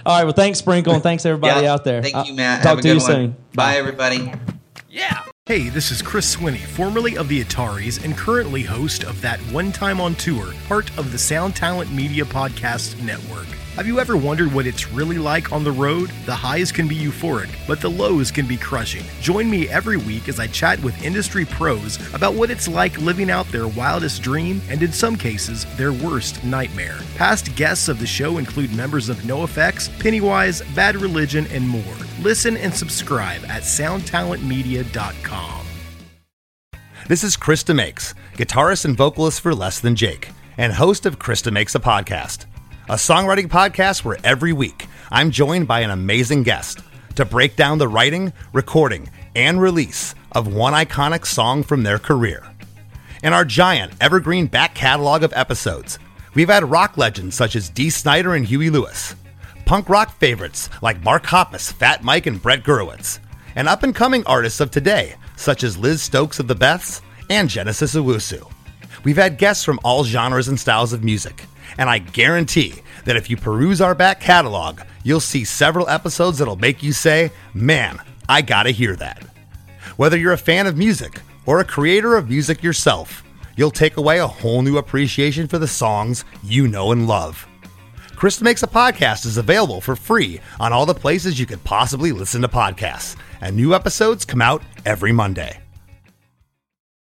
[SPEAKER 7] All right. Well, thanks, Sprinkle, and thanks everybody
[SPEAKER 6] Yeah.
[SPEAKER 7] out there.
[SPEAKER 6] Thank you, Matt.
[SPEAKER 7] Talk
[SPEAKER 6] Have a
[SPEAKER 7] to
[SPEAKER 6] good
[SPEAKER 7] you
[SPEAKER 6] one.
[SPEAKER 7] soon.
[SPEAKER 6] Bye, everybody.
[SPEAKER 2] Yeah.
[SPEAKER 8] Hey, this is Chris Swinney, formerly of the Ataris and currently host of That One Time on Tour, part of the Sound Talent Media Podcast Network. Have you ever wondered what it's really like on the road? The highs can be euphoric, but the lows can be crushing. Join me every week as I chat with industry pros about what it's like living out their wildest dream and, in some cases, their worst nightmare. Past guests of the show include members of NoFX, Pennywise, Bad Religion, and more. Listen and subscribe at sound talent media dot com.
[SPEAKER 9] This is Krista Makes, guitarist and vocalist for Less Than Jake, and host of Krista Makes a Podcast, a songwriting podcast where every week I'm joined by an amazing guest to break down the writing, recording, and release of one iconic song from their career. In our giant evergreen back catalog of episodes, we've had rock legends such as Dee Snider and Huey Lewis, punk rock favorites like Mark Hoppus, Fat Mike, and Brett Gurewitz, and up-and-coming artists of today such as Liz Stokes of the Beths and Genesis Owusu. We've had guests from all genres and styles of music, and I guarantee that if you peruse our back catalog, you'll see several episodes that'll make you say, man, I gotta hear that. Whether you're a fan of music or a creator of music yourself, you'll take away a whole new appreciation for the songs you know and love. Krista Makes a Podcast is available for free on all the places you could possibly listen to podcasts, and new episodes come out every Monday.